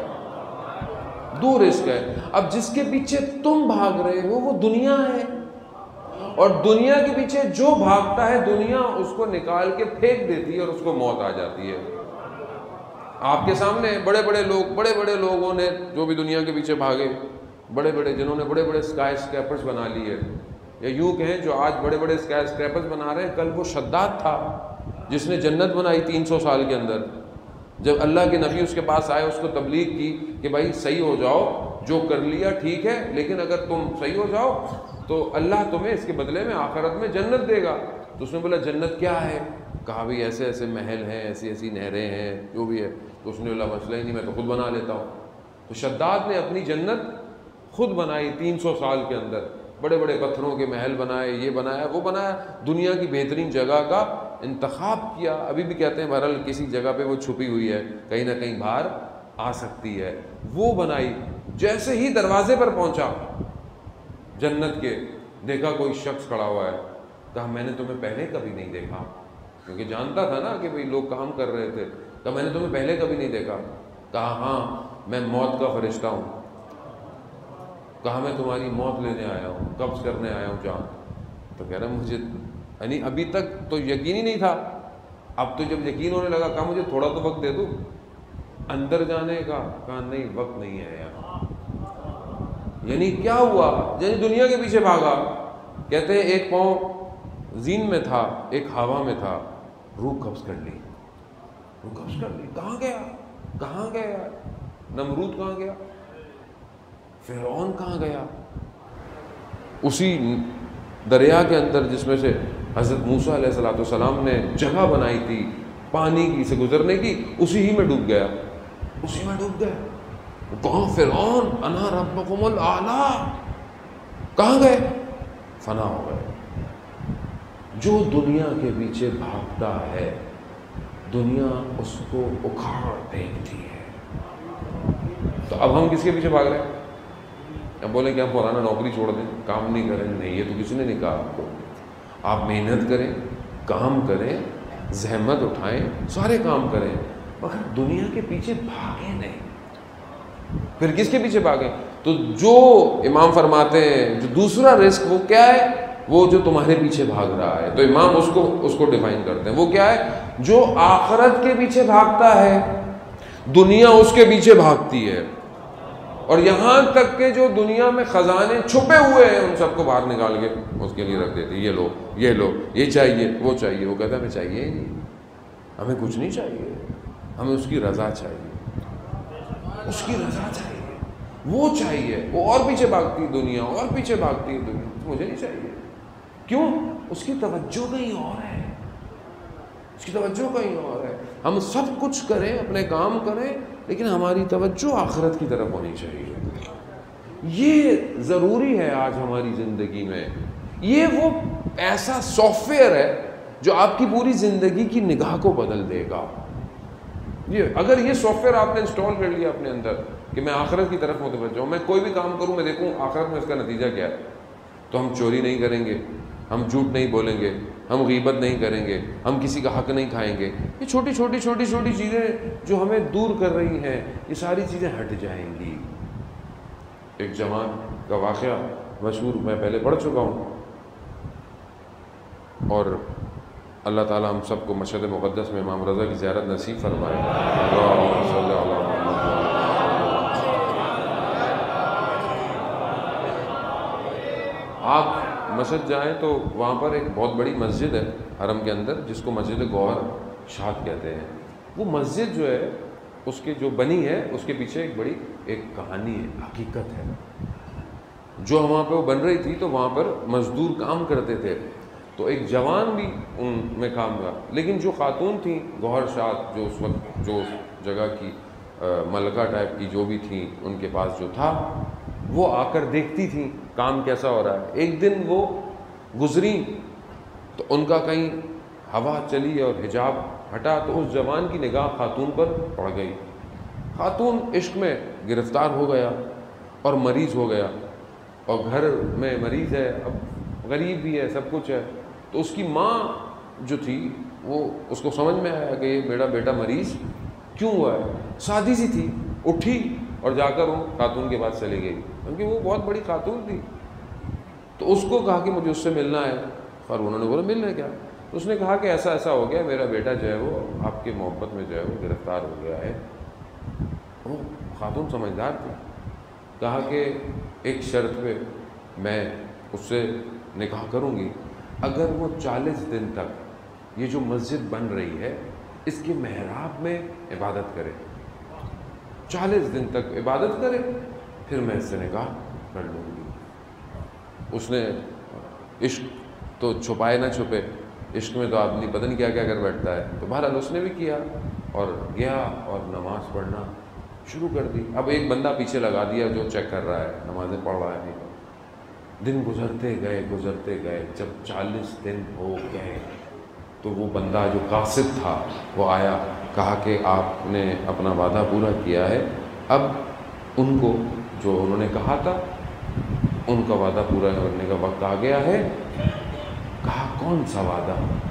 دو رزق ہے۔ اب جس کے پیچھے تم بھاگ رہے ہو وہ دنیا ہے، اور دنیا کے پیچھے جو بھاگتا ہے دنیا اس کو نکال کے پھینک دیتی ہے اور اس کو موت آ جاتی ہے۔ آپ کے سامنے بڑے بڑے لوگ، بڑے بڑے لوگوں نے جو بھی دنیا کے پیچھے بھاگے، بڑے بڑے جنہوں نے بڑے بڑے اسکائی اسکریپرز بنا لیے، یا یوں کہیں جو آج بڑے بڑے اسکائی اسکریپرز بنا رہے ہیں، کل وہ شداد تھا جس نے جنت بنائی تین سو سال کے اندر۔ جب اللہ کے نبی اس کے پاس آئے، اس کو تبلیغ کی کہ بھائی صحیح ہو جاؤ، جو کر لیا ٹھیک ہے، لیکن اگر تم صحیح ہو جاؤ تو اللہ تمہیں اس کے بدلے میں آخرت میں جنت دے گا۔ تو اس نے بولا جنت کیا ہے؟ کہا بھائی ایسے ایسے محل ہیں، ایسی ایسی نہریں ہیں، جو بھی ہے۔ تو اس نے بولا مسئلہ ہی نہیں، میں تو خود بنا لیتا ہوں۔ تو شداد نے اپنی جنت خود بنائی تین سو سال کے اندر، بڑے بڑے پتھروں کے محل بنائے، یہ بنایا وہ بنایا، دنیا کی بہترین جگہ کا انتخاب کیا۔ ابھی بھی کہتے ہیں بہرحال کسی جگہ پہ وہ چھپی ہوئی ہے، کہیں نہ کہیں باہر آ سکتی ہے، وہ بنائی۔ جیسے ہی دروازے پر پہنچا جنت کے، دیکھا کوئی شخص کھڑا ہوا ہے، کہا میں نے تمہیں پہلے کبھی نہیں دیکھا، کیونکہ جانتا تھا نا کہ بھئی لوگ کام کر رہے تھے۔ کہا میں نے تمہیں پہلے کبھی نہیں دیکھا۔ کہا ہاں میں موت کا فرشتہ ہوں۔ کہا میں تمہاری موت لینے آیا ہوں، قبض کرنے آیا ہوں جان۔ تو کہہ رہا مجھے یعنی ابھی تک تو یقین ہی نہیں تھا، اب تو جب یقین ہونے لگا، کہا مجھے تھوڑا تو وقت دے دو اندر جانے کا۔ کہا نہیں وقت نہیں ہے یار۔ یعنی کیا ہوا؟ یعنی دنیا کے پیچھے بھاگا۔ کہتے ہیں ایک پاؤں زین میں تھا، ایک ہوا میں تھا، روح قبض کر لی، روح قبض کر لی۔ کہاں گیا؟ کہاں گیا؟ نمرود کہاں گیا؟ فرعون کہاں گیا؟ اسی دریا کے اندر جس میں سے حضرت موسیٰ علیہ الصلوۃ والسلام نے جگہ بنائی تھی پانی کی سے گزرنے کی، اسی ہی میں ڈوب گیا، اسی میں ڈوب گیا۔ کہاں؟ فرعون انا ربکم الاعلیٰ۔ کہاں گئے؟ فنا ہو گئے۔ جو دنیا کے پیچھے بھاگتا ہے دنیا اس کو اکھاڑ پھینکتی ہے۔ تو اب ہم کس کے پیچھے بھاگ رہے ہیں؟ اب بولیں کہ ہم پرانا نوکری چھوڑ دیں، کام نہیں کریں؟ نہیں، یہ تو کسی نے نہیں کہا آپ کو۔ آپ محنت کریں، کام کریں، زحمت اٹھائیں، سارے کام کریں، مگر دنیا کے پیچھے بھاگیں نہیں۔ پھر کس کے پیچھے بھاگیں؟ تو جو امام فرماتے ہیں جو دوسرا رزق وہ کیا ہے؟ وہ جو تمہارے پیچھے بھاگ رہا ہے۔ تو امام اس کو اس کو ڈیفائن کرتے ہیں، وہ کیا ہے؟ جو آخرت کے پیچھے بھاگتا ہے، دنیا اس کے پیچھے بھاگتی ہے، اور یہاں تک کہ جو دنیا میں خزانے چھپے ہوئے ہیں ان سب کو باہر نکال کے اس کے لیے رکھ دیتی، یہ لو یہ لو، یہ چاہیے وہ چاہیے۔ وہ کہتا ہے ہمیں چاہیے ہی نہیں، ہمیں کچھ نہیں چاہیے، ہمیں اس کی رضا چاہیے، اس کی رضا چاہیے، وہ چاہیے۔ وہ اور پیچھے بھاگتی ہے دنیا، اور پیچھے بھاگتی ہے دنیا، مجھے نہیں چاہیے۔ کیوں؟ اس کی توجہ کہیں اور ہے، اس کی توجہ کہیں اور ہے۔ ہم سب کچھ کریں، اپنے کام کریں، لیکن ہماری توجہ آخرت کی طرف ہونی چاہیے۔ یہ ضروری ہے آج ہماری زندگی میں۔ یہ وہ ایسا سافٹ ویئر ہے جو آپ کی پوری زندگی کی نگاہ کو بدل دے گا۔ یہ اگر یہ سافٹ ویئر آپ نے انسٹال کر لیا اپنے اندر کہ میں آخرت کی طرف متوجہ ہوں، میں کوئی بھی کام کروں میں دیکھوں آخرت میں اس کا نتیجہ کیا ہے، تو ہم چوری نہیں کریں گے، ہم جھوٹ نہیں بولیں گے، ہم غیبت نہیں کریں گے، ہم کسی کا حق نہیں کھائیں گے. یہ چھوٹی چھوٹی چھوٹی چھوٹی چیزیں جو ہمیں دور کر رہی ہیں، یہ ساری چیزیں ہٹ جائیں گی. ایک جوان کا واقعہ مشہور میں پہلے پڑھ چکا ہوں، اور اللہ تعالیٰ ہم سب کو مشہد مقدس میں امام رضا کی زیارت نصیب فرمائے. اللہم صلی علی محمد. آپ مسجد جائیں تو وہاں پر ایک بہت بڑی مسجد ہے حرم کے اندر جس کو مسجد گوہر شاد کہتے ہیں. وہ مسجد جو ہے اس کی جو بنی ہے اس کے پیچھے ایک بڑی ایک کہانی ہے، حقیقت ہے. جو وہاں پہ وہ بن رہی تھی تو وہاں پر مزدور کام کرتے تھے، تو ایک جوان بھی ان میں کام ہوا، لیکن جو خاتون تھیں گوہر شاد جو اس وقت جو اس جگہ کی ملکہ ٹائپ کی جو بھی تھیں ان کے پاس جو تھا وہ آ کر دیکھتی تھیں کام کیسا ہو رہا ہے. ایک دن وہ گزری تو ان کا کہیں ہوا چلی اور حجاب ہٹا تو اس جوان کی نگاہ خاتون پر پڑ گئی. خاتون عشق میں گرفتار ہو گیا اور مریض ہو گیا، اور گھر میں مریض ہے، اب غریب بھی ہے، سب کچھ ہے. تو اس کی ماں جو تھی وہ اس کو سمجھ میں آیا کہ یہ میرا بیٹا مریض کیوں ہوا ہے. سادی سی تھی، اٹھی اور جا کر وہ خاتون کے پاس چلی گئی کیونکہ وہ بہت بڑی خاتون تھی. تو اس کو کہا کہ مجھے اس سے ملنا ہے، اور انہوں نے بولا ملنا ہے کیا. تو اس نے کہا کہ ایسا ایسا ہو گیا، میرا بیٹا جو ہے وہ آپ کے محبت میں جو ہے وہ گرفتار ہو گیا ہے. وہ خاتون سمجھدار تھی، کہا کہ ایک شرط پہ میں اس سے نکاح کروں گی، اگر وہ چالیس دن تک یہ جو مسجد بن رہی ہے اس کے محراب میں عبادت کرے، چالیس دن تک عبادت کرے، پھر میں اس سے نکاح کر لوں گی. اس نے عشق تو چھپائے نہ چھپے، عشق میں تو آدمی پتہ نہیں کیا کیا کر بیٹھتا ہے. تو بہرحال اس نے بھی کیا اور گیا اور نماز پڑھنا شروع کر دی. اب ایک بندہ پیچھے لگا دیا جو چیک کر رہا ہے نمازیں پڑھ رہا ہے نہیں. دن گزرتے گئے گزرتے گئے جب چالیس دن ہو گئے تو وہ بندہ جو قاصد تھا وہ آیا، کہا کہ آپ نے اپنا وعدہ پورا کیا ہے، اب ان کو جو انہوں نے کہا تھا ان کا وعدہ پورا کرنے کا وقت آ گیا ہے. کہا کون سا وعدہ؟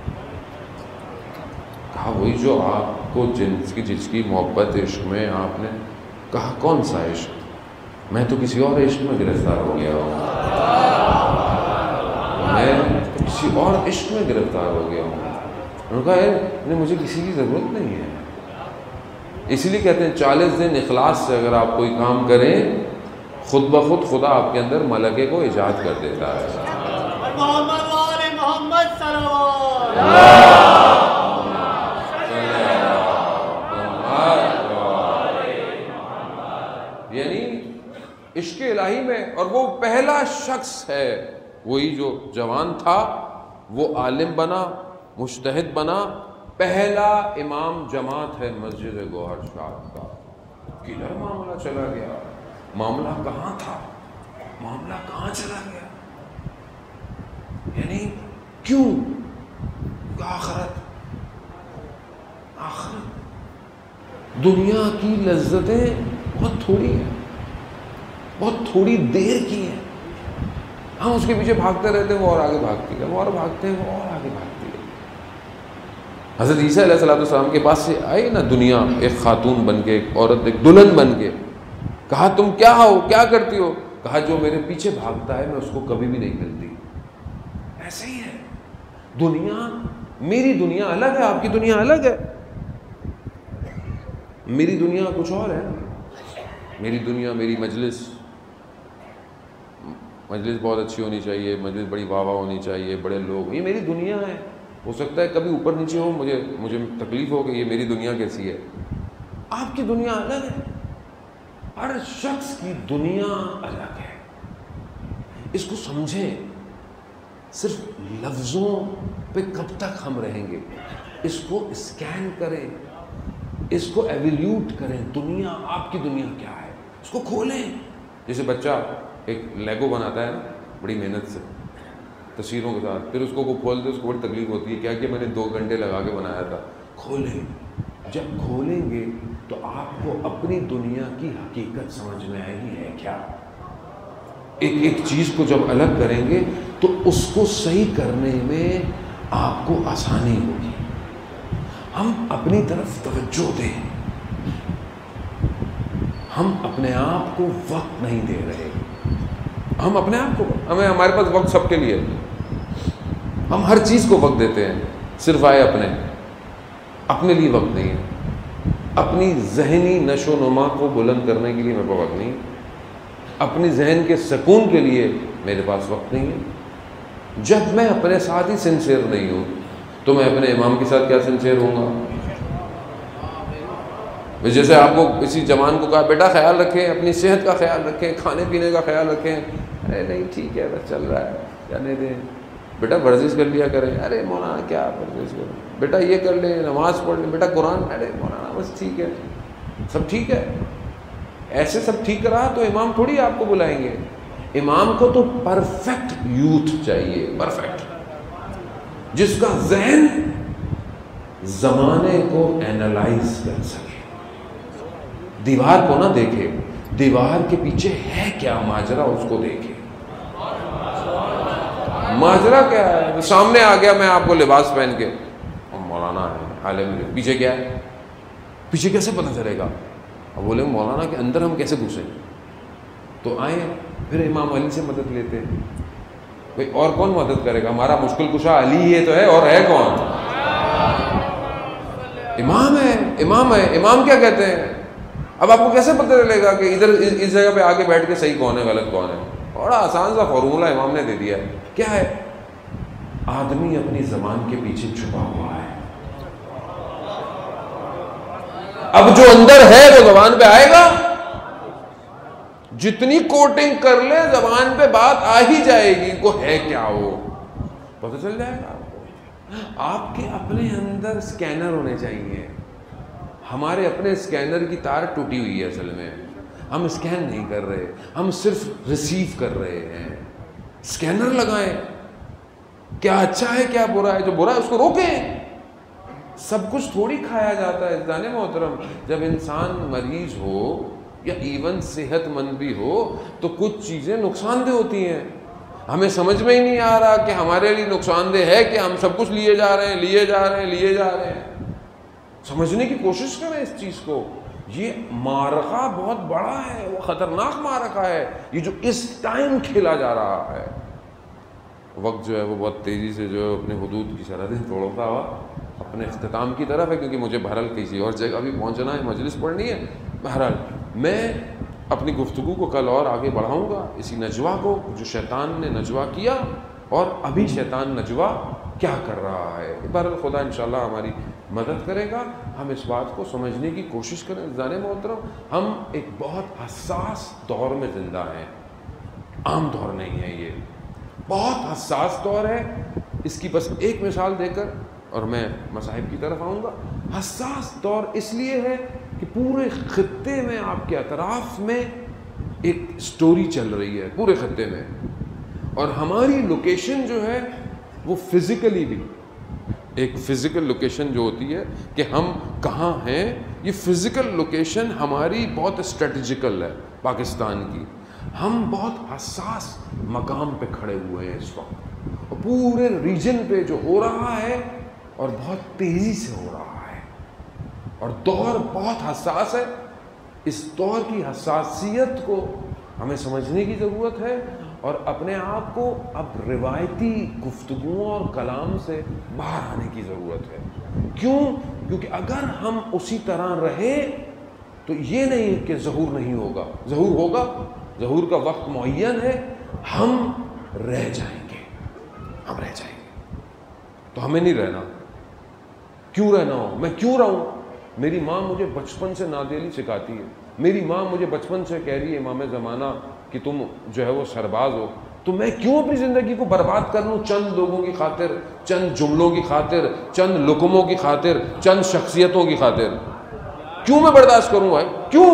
کہا وہی جو آپ کو جنس کی جس کی محبت عشق میں آپ نے کہا. کون سا عشق؟ میں تو کسی اور عشق میں گرفتار ہو گیا ہوں، میں کسی اور عشق میں گرفتار ہو گیا ہوں. انہوں نے کہا ہے مجھے کسی کی ضرورت نہیں ہے. اسی لیے کہتے ہیں چالیس دن اخلاص سے اگر آپ کوئی کام کریں خود بخود خدا آپ کے اندر ملکے کو ایجاد کر دیتا ہے. محمد والے محمد صلوات. یعنی عشق الہی میں، اور وہ پہلا شخص ہے وہی جو جوان تھا، وہ عالم بنا، مجتہد بنا، پہلا امام جماعت ہے مسجد گوہر شاد کا. کدھر معاملہ چلا گیا؟ معاملہ کہاں تھا؟ معاملہ کہاں چلا گیا؟ یعنی کیوں؟ آخرت آخرت دنیا کی لذتیں بہت تھوڑی ہیں، بہت تھوڑی دیر کی ہیں. ہم اس کے پیچھے بھاگتے رہتے ہیں، وہ اور آگے بھاگتی ہے، وہ اور بھاگتے ہیں، وہ اور آگے بھاگتی ہے. حضرت عیسیٰ علیہ الصلوۃ والسلام کے پاس سے آئی نا دنیا ایک خاتون بن کے، ایک عورت، ایک دلہن بن کے. کہا تم کیا ہو، کیا کرتی ہو؟ کہا جو میرے پیچھے بھاگتا ہے میں اس کو کبھی بھی نہیں ملتی. ایسے ہی ہے دنیا. میری دنیا الگ ہے، آپ کی دنیا الگ ہے. میری دنیا کچھ اور ہے. میری دنیا، میری مجلس مجلس بہت اچھی ہونی چاہیے، مجلس بڑی واہ واہ ہونی چاہیے، بڑے لوگ، یہ میری دنیا ہے. ہو سکتا ہے کبھی اوپر نیچے ہو، مجھے مجھے تکلیف ہو کہ یہ میری دنیا کیسی ہے. آپ کی دنیا الگ ہے. ہر شخص کی دنیا الگ ہے. اس کو سمجھیں. صرف لفظوں پہ کب تک ہم رہیں گے؟ اس کو اسکین کریں، اس کو ایویلیوٹ کریں. دنیا، آپ کی دنیا کیا ہے، اس کو کھولیں. جیسے بچہ ایک لیگو بناتا ہے نا بڑی محنت سے تصویروں کے ساتھ، پھر اس کو کو کھولتے اس کو بڑی تکلیف ہوتی ہے، کیا کہ میں نے دو گھنٹے لگا کے بنایا تھا. کھولیں، جب کھولیں گے تو آپ کو اپنی دنیا کی حقیقت سمجھ میں آئے گی ہے کیا. ایک ایک چیز کو جب الگ کریں گے تو اس کو صحیح کرنے میں آپ کو آسانی ہوگی. ہم اپنی طرف توجہ دیں. ہم اپنے آپ کو وقت نہیں دے رہے. ہم اپنے آپ کو ہمیں ہمارے پاس وقت سب کے لیے, ہم ہر چیز کو وقت دیتے ہیں, صرف آئے اپنے اپنے لیے وقت نہیں ہے. اپنی ذہنی نشو و نما کو بلند کرنے کے لیے میرے پاس وقت نہیں, اپنی ذہن کے سکون کے لیے میرے پاس وقت نہیں ہے. جب میں اپنے ساتھ ہی سنسیئر نہیں ہوں تو میں اپنے امام کے ساتھ کیا سنسیئر ہوں گا. جیسے آپ کو کسی جوان کو کہا بیٹا خیال رکھیں, اپنی صحت کا خیال رکھیں, کھانے پینے کا خیال رکھیں, ارے نہیں ٹھیک ہے بس چل رہا ہے جانے دیں. بیٹا ورزش کر لیا کریں, ارے مولانا کیا ورزش کریں, بیٹا یہ کر لیں, نماز پڑھ لیں, بیٹا قرآن, ارے مولانا بس ٹھیک ہے سب ٹھیک ہے. ایسے سب ٹھیک رہا تو امام تھوڑی آپ کو بلائیں گے. امام کو تو پرفیکٹ یوتھ چاہیے, پرفیکٹ, جس کا ذہن زمانے کو اینالائز کر سکے. دیوار کو نہ دیکھے, دیوار کے پیچھے ہے کیا ماجرا اس کو دیکھے. ماجرا کیا ہے, سامنے آ گیا میں آپ کو لباس پہن کے, مولانا ہے عالم, پیچھے کیا ہے, پیچھے کیسے پتہ چلے گا. اب بولے مولانا کے اندر ہم کیسے گھسیں, تو آئیں پھر امام علی سے مدد لیتے ہیں. بھائی اور کون مدد کرے گا, ہمارا مشکل کشا علی یہ تو ہے, اور ہے کون, امام ہے. امام ہے, امام کیا کہتے ہیں. اب آپ کو کیسے پتہ چلے گا کہ ادھر اس جگہ پہ آ کے بیٹھ کے صحیح کون ہے غلط کون ہے. بڑا آسان سا فارمولہ امام نے دے دیا ہے. کیا ہے, آدمی اپنی زبان کے پیچھے چھپا ہوا ہے. اب جو اندر ہے وہ زبان پہ آئے گا. جتنی کوٹنگ کر لے زبان پہ بات آ ہی جائے گی. کو ہے کیا وہ پتہ چل جائے گا آپ کو. آپ کے اپنے اندر سکینر ہونے چاہیے. ہمارے اپنے اسکینر کی تار ٹوٹی ہوئی ہے اصل میں. ہم اسکین نہیں کر رہے, ہم صرف ریسیو کر رہے ہیں. اسکینر لگائیں, کیا اچھا ہے کیا برا ہے, جو برا ہے اس کو روکیں. سب کچھ تھوڑی کھایا جاتا ہے جانے محترم. جب انسان مریض ہو یا ایون صحت مند بھی ہو تو کچھ چیزیں نقصان دہ ہوتی ہیں. ہمیں سمجھ میں ہی نہیں آ رہا کہ ہمارے لیے نقصان دہ ہے کہ ہم سب کچھ لیے جا رہے ہیں لیے جا رہے ہیں لیے جا رہے ہیں. سمجھنے کی کوشش کریں اس چیز کو. یہ معرکہ بہت بڑا ہے, وہ خطرناک معرکہ ہے یہ جو اس ٹائم کھیلا جا رہا ہے. وقت جو ہے وہ بہت تیزی سے جو ہے اپنے حدود کی سرحدیں توڑتا ہوا اپنے اختتام کی طرف ہے, کیونکہ مجھے بہرحال کسی اور جگہ بھی پہنچنا ہے, مجلس پڑھنی ہے. بہرحال میں اپنی گفتگو کو کل اور آگے بڑھاؤں گا اسی نجوا کو جو شیطان نے نجوا کیا, اور ابھی شیطان نجوا کیا کر رہا ہے. بہرحال خدا انشاءاللہ ہماری مدد کرے گا. ہم اس بات کو سمجھنے کی کوشش کریں. زانے محترم, ہم ایک بہت حساس دور میں زندہ ہیں, عام دور نہیں ہے یہ, بہت حساس دور ہے. اس کی بس ایک مثال دے کر اور میں مصاحب کی طرف آؤں گا. حساس دور اس لیے ہے کہ پورے خطے میں آپ کے اطراف میں ایک سٹوری چل رہی ہے پورے خطے میں, اور ہماری لوکیشن جو ہے وہ فزیکلی بھی ایک فزیکل لوکیشن جو ہوتی ہے کہ ہم کہاں ہیں, یہ فزیکل لوکیشن ہماری بہت اسٹریٹجیکل ہے پاکستان کی. ہم بہت حساس مقام پہ کھڑے ہوئے ہیں اس وقت, اور پورے ریجن پہ جو ہو رہا ہے اور بہت تیزی سے ہو رہا ہے, اور دور بہت حساس ہے. اس دور کی حساسیت کو ہمیں سمجھنے کی ضرورت ہے, اور اپنے آپ کو اب روایتی گفتگوؤں اور کلام سے باہر آنے کی ضرورت ہے. کیوں؟ کیونکہ اگر ہم اسی طرح رہے تو یہ نہیں کہ ظہور نہیں ہوگا, ظہور ہوگا, ظہور کا وقت معین ہے, ہم رہ جائیں گے, ہم رہ جائیں گے. تو ہمیں نہیں رہنا. کیوں رہنا ہو, میں کیوں رہوں. میری ماں مجھے بچپن سے نادیلی سکھاتی ہے. میری ماں مجھے بچپن سے کہہ رہی ہے امام زمانہ کہ تم جو ہے وہ سرباز ہو, تو میں کیوں اپنی زندگی کو برباد کر لوں چند لوگوں کی خاطر, چند جملوں کی خاطر, چند لقموں کی خاطر, چند شخصیتوں کی خاطر. کیوں میں برداشت کروں بھائی, کیوں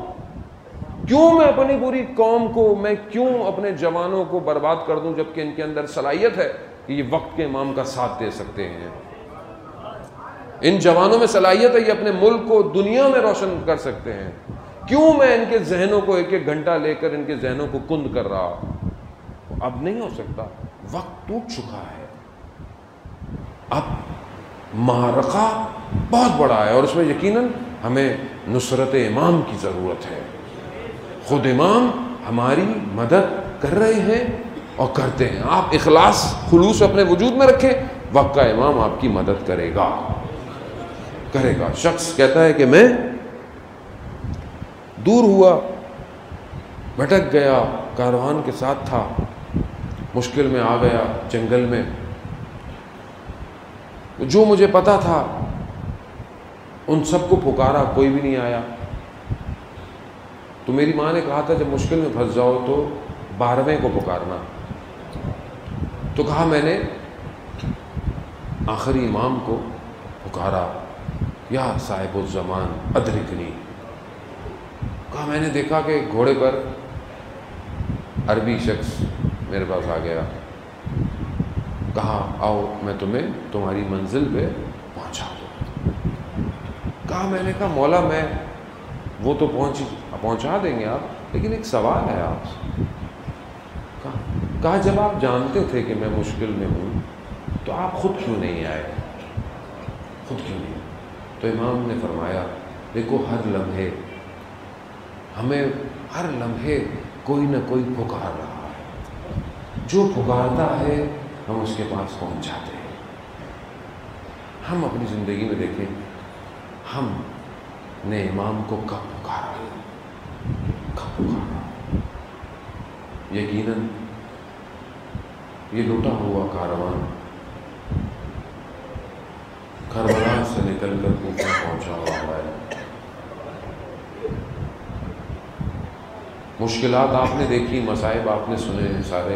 کیوں میں اپنی پوری قوم کو, میں کیوں اپنے جوانوں کو برباد کر دوں جبکہ ان کے اندر صلاحیت ہے کہ یہ وقت کے امام کا ساتھ دے سکتے ہیں. ان جوانوں میں صلاحیت ہے، یہ اپنے ملک کو دنیا میں روشن کر سکتے ہیں، کیوں میں ان کے ذہنوں کو ایک ایک گھنٹہ لے کر ان کے ذہنوں کو کند کر رہا؟ اب نہیں ہو سکتا، وقت ٹوٹ چکا ہے، اب معرکہ بہت بڑا ہے اور اس میں یقیناً ہمیں نصرت امام کی ضرورت ہے۔ خود امام ہماری مدد کر رہے ہیں اور کرتے ہیں، آپ اخلاص خلوص اپنے وجود میں رکھیں، وقت کا امام آپ کی مدد کرے گا کرے گا شخص کہتا ہے کہ میں دور ہوا، بھٹک گیا، کاروان کے ساتھ تھا، مشکل میں آ گیا، جنگل میں، جو مجھے پتا تھا ان سب کو پکارا، کوئی بھی نہیں آیا، تو میری ماں نے کہا تھا جب مشکل میں پھنس جاؤ تو بارہویں کو پکارنا، تو کہا میں نے آخری امام کو پکارا، یا صاحب الزمان ادرکنی، کہا میں نے دیکھا کہ گھوڑے پر عربی شخص میرے پاس آ گیا، کہا آؤ میں تمہیں تمہاری منزل پہ پہنچا دوں، کہا میں نے کہا مولا میں وہ تو پہنچ پہنچا دیں گے آپ، لیکن ایک سوال ہے آپ سے، کہا کہا جب آپ جانتے تھے کہ میں مشکل میں ہوں تو آپ خود کیوں نہیں آئے، خود کیوں نہیں؟ تو امام نے فرمایا دیکھو ہر لمحے ہمیں ہر لمحے کوئی نہ کوئی پکار رہا ہے، جو پکارتا ہے ہم اس کے پاس پہنچ جاتے ہیں۔ ہم اپنی زندگی میں دیکھیں ہم نے امام کو کب پکارا، کب پکارا؟ یقیناً یہ لوٹا ہوا کاروان کربلا سے نکل کر کوفہ پہنچا ہوا ہے، مشکلات آپ نے دیکھی، مصائب آپ نے سنے سارے،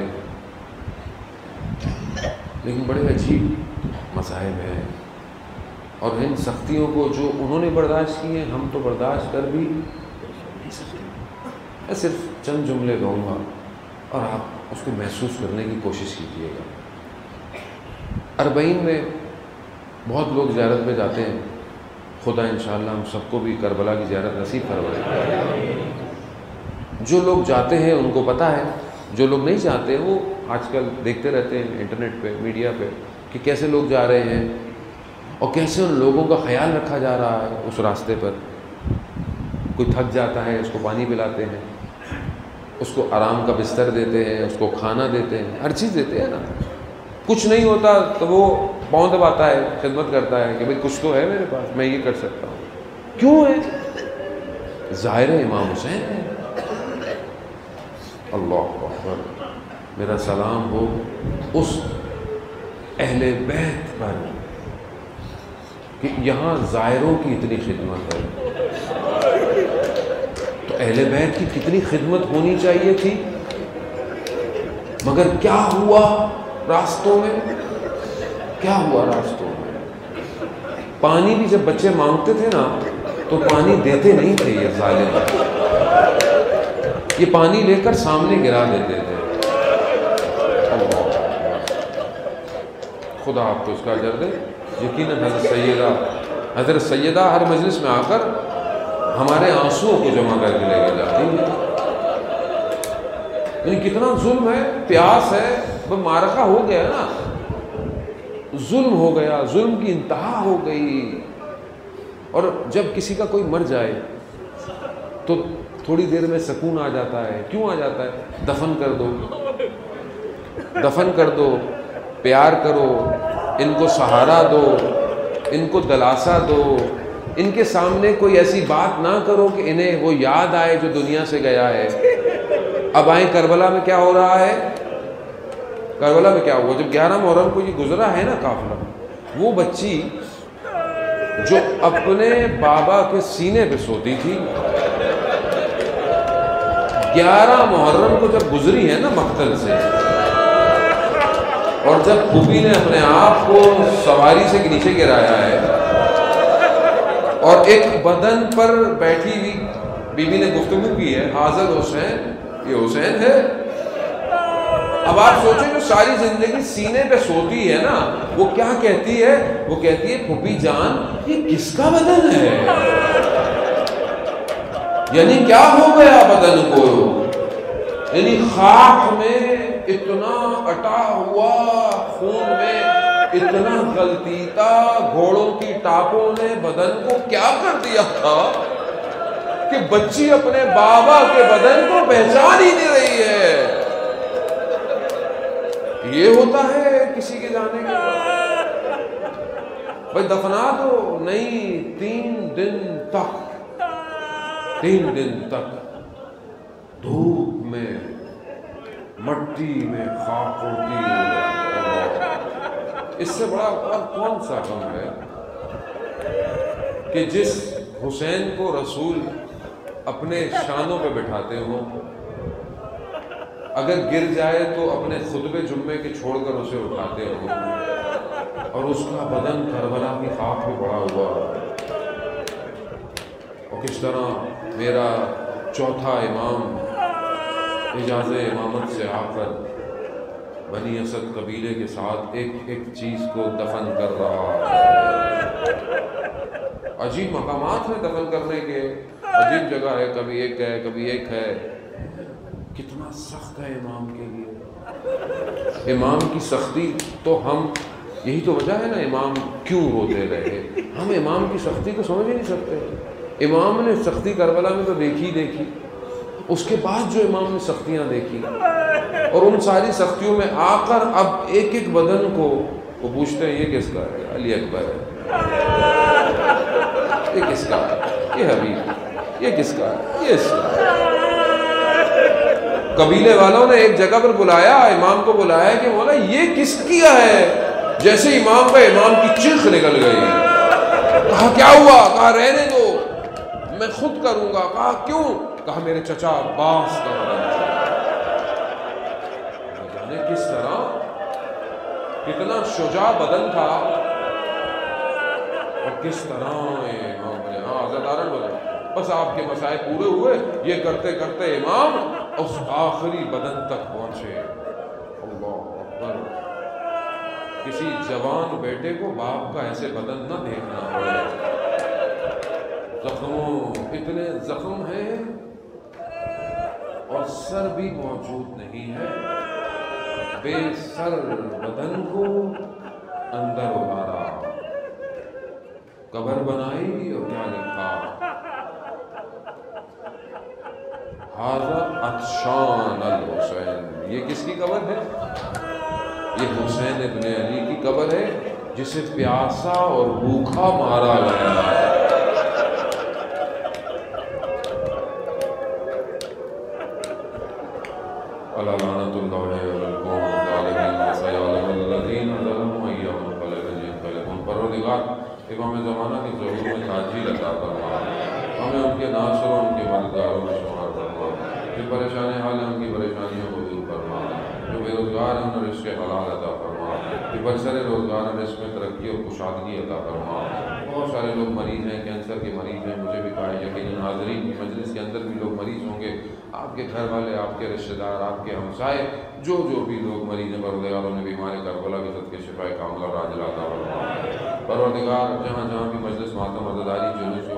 لیکن بڑے عجیب مصائب ہیں، اور ان سختیوں کو جو انہوں نے برداشت کی ہیں ہم تو برداشت کر بھی نہیں سکتے۔ میں صرف چند جملے کہوں گا اور آپ اس کو محسوس کرنے کی کوشش کیجیے گا۔ اربعین میں بہت لوگ زیارت میں جاتے ہیں، خدا انشاءاللہ ہم سب کو بھی کربلا کی زیارت نصیب فرمائے۔ جو لوگ جاتے ہیں ان کو پتہ ہے، جو لوگ نہیں جاتے وہ آج کل دیکھتے رہتے ہیں انٹرنیٹ پہ، میڈیا پہ، کہ کیسے لوگ جا رہے ہیں اور کیسے ان لوگوں کا خیال رکھا جا رہا ہے اس راستے پر۔ کوئی تھک جاتا ہے اس کو پانی پلاتے ہیں، اس کو آرام کا بستر دیتے ہیں، اس کو کھانا دیتے ہیں، ہر چیز دیتے ہیں نا۔ کچھ نہیں ہوتا تو وہ پاؤں دباتا ہے، خدمت کرتا ہے کہ بھئی کچھ تو ہے میرے پاس، میں یہ کر سکتا ہوں۔ کیوں ہے؟ ظاہر امام حسین ہے۔ اللہ اکبر، میرا سلام ہو اس اہل بیت پر کہ یہاں زائروں کی اتنی خدمت ہے، تو اہل بیت کی کتنی خدمت ہونی چاہیے تھی، مگر کیا ہوا راستوں میں، کیا ہوا راستوں میں؟ پانی بھی جب بچے مانگتے تھے نا تو پانی دیتے نہیں تھے یہ ظالم، یہ پانی لے کر سامنے گرا دیتے تھے۔ خدا آپ کو اس کا اجر دے۔ یقیناً حضرت سیدہ حضرت سیدہ ہر مجلس میں آ کر ہمارے آنسوؤں کو جمع کر کے لے کے جاتی ہیں۔ یعنی کتنا ظلم ہے، پیاس ہے، وہ معرکہ ہو گیا نا، ظلم ہو گیا، ظلم کی انتہا ہو گئی۔ اور جب کسی کا کوئی مر جائے تو تھوڑی دیر میں سکون آ جاتا ہے، کیوں آ جاتا ہے؟ دفن کر دو، دفن کر دو، پیار کرو، ان کو سہارا دو، ان کو دلاسا دو، ان کے سامنے کوئی ایسی بات نہ کرو کہ انہیں وہ یاد آئے جو دنیا سے گیا ہے۔ اب آئیں کربلا میں کیا ہو رہا ہے، کربلا میں کیا ہوا؟ جب گیارہ محرم کو یہ گزرا ہے نا قافلہ، وہ بچی جو اپنے بابا کے سینے پہ سوتی تھی، گیارہ محرم کو جب گزری ہے نا مقتل سے، اور جب پھوپھی نے اپنے آپ کو سواری سے نیچے گرایا ہے اور ایک بدن پر بیٹھی ہوئی بی بی نے گفتگو کی ہے، حاضر حسین، یہ حسین ہے، اب آپ سوچیں جو ساری زندگی سینے پہ سوتی ہے نا، وہ کیا کہتی ہے؟ وہ کہتی ہے پھوپھی جان یہ کس کا بدن ہے؟ یعنی کیا ہو گیا بدن کو؟ یعنی خاک میں اتنا اٹا ہوا، خون میں اتنا غلطیتا، گھوڑوں کی ٹاپوں نے بدن کو کیا کر دیا تھا کہ بچی اپنے بابا کے بدن کو پہچان ہی نہیں رہی ہے۔ یہ ہوتا ہے کسی کے جانے کے بعد؟ بھائی دفنا دو، نہیں، تین دن تک تین دن تک دھوپ میں، مٹی میں خاک ہوتی ہے۔ اس سے بڑا اور کون سا غم ہے کہ جس حسین کو رسول اپنے شانوں پہ بٹھاتے ہو، اگر گر جائے تو اپنے خطبے جمعے کے چھوڑ کر اسے اٹھاتے ہو، اور اس کا بدن کربلا کی خاک پہ پڑا ہوا، اور کس طرح میرا چوتھا امام اجازت امامت سے آ کر بنی اسد قبیلے کے ساتھ ایک ایک چیز کو دفن کر رہا ہے۔ عجیب مقامات ہیں دفن کرنے کے، عجیب جگہ ہے، کبھی ایک ہے کبھی ایک ہے۔ کتنا سخت ہے امام کے لیے۔ امام کی سختی تو ہم، یہی تو وجہ ہے نا امام کیوں روتے رہے، ہم امام کی سختی کو سمجھ ہی نہیں سکتے۔ امام نے سختی کربلا میں تو دیکھی دیکھی، اس کے بعد جو امام نے سختیاں دیکھی، اور ان ساری سختیوں میں آ کر اب ایک ایک بدن کو وہ پوچھتے ہیں یہ کس کا ہے؟ علی اکبر ہے۔ یہ کس کا ہے؟ یہ حبیب۔ یہ کس کا ہے؟ یہ اس کا ہے۔ قبیلے والوں نے ایک جگہ پر بلایا، امام کو بلایا کہ مولا یہ کس کیا ہے؟ جیسے امام کا امام کی چیخ نکل گئی۔ کہا کیا ہوا؟ کہا رہنے دو، میں خود کروں گا۔ کہا کیوں؟ کہا میرے چچا عباس کا بدن جانے کس طرح، کتنا شجاع بدن تھا، اور کس طرح امام نے، ہاں حضرت آرن بدن، بس آپ کے مسائل پورے ہوئے، یہ کرتے کرتے امام اس آخری بدن تک پہنچے۔ اللہ اکبر۔ کسی جوان بیٹے کو باپ کا ایسے بدن نہ دیکھنا پڑے۔ زخموں، اتنے زخم ہیں اور سر بھی موجود نہیں ہے، بے سر بدن کو اندر اتارا، قبر بنائی اور کیا لکھا؟ ھذا عطشان الحسین۔ یہ کس کی قبر ہے؟ یہ حسین ابن علی کی قبر ہے، جسے پیاسا اور بھوکا مارا گیا ہے۔ لعنت اللہ علیہ القوم الظالمین وسيعلم الذین ظلموا أي منقلب ينقلبون۔ پروردگار امام زمانہ کی ظہور میں تاجیل عطا فرما، ہمیں ان کے ناصر اور ان کے مددگاروں میں شمار فرما، جو پریشان حال ہیں ان کی پریشانیوں کو دور فرما، جو بے روزگار ہیں انہیں رزق حلال عطا فرما، جو برسر روزگار ہیں رزق میں ترقی اور کشادگی عطا فرما۔ بہت سارے لوگ مریض ہیں، کینسر کے مریض ہیں، مجھے بھی کہا یقیناً حاضرین کی مجلس کے اندر بھی لوگ مریض ہوں گے، آپ کے گھر والے، آپ کے رشتہ دار، آپ کے ہمسائے، جو جو بھی لوگ مریض ہیں، پروردگار نے بیمار کربلا کے صدقے شفائے کاملہ اور عاجلہ عطا فرما۔ پروردگار جہاں جہاں بھی مجلس ماتم عزاداری جلوس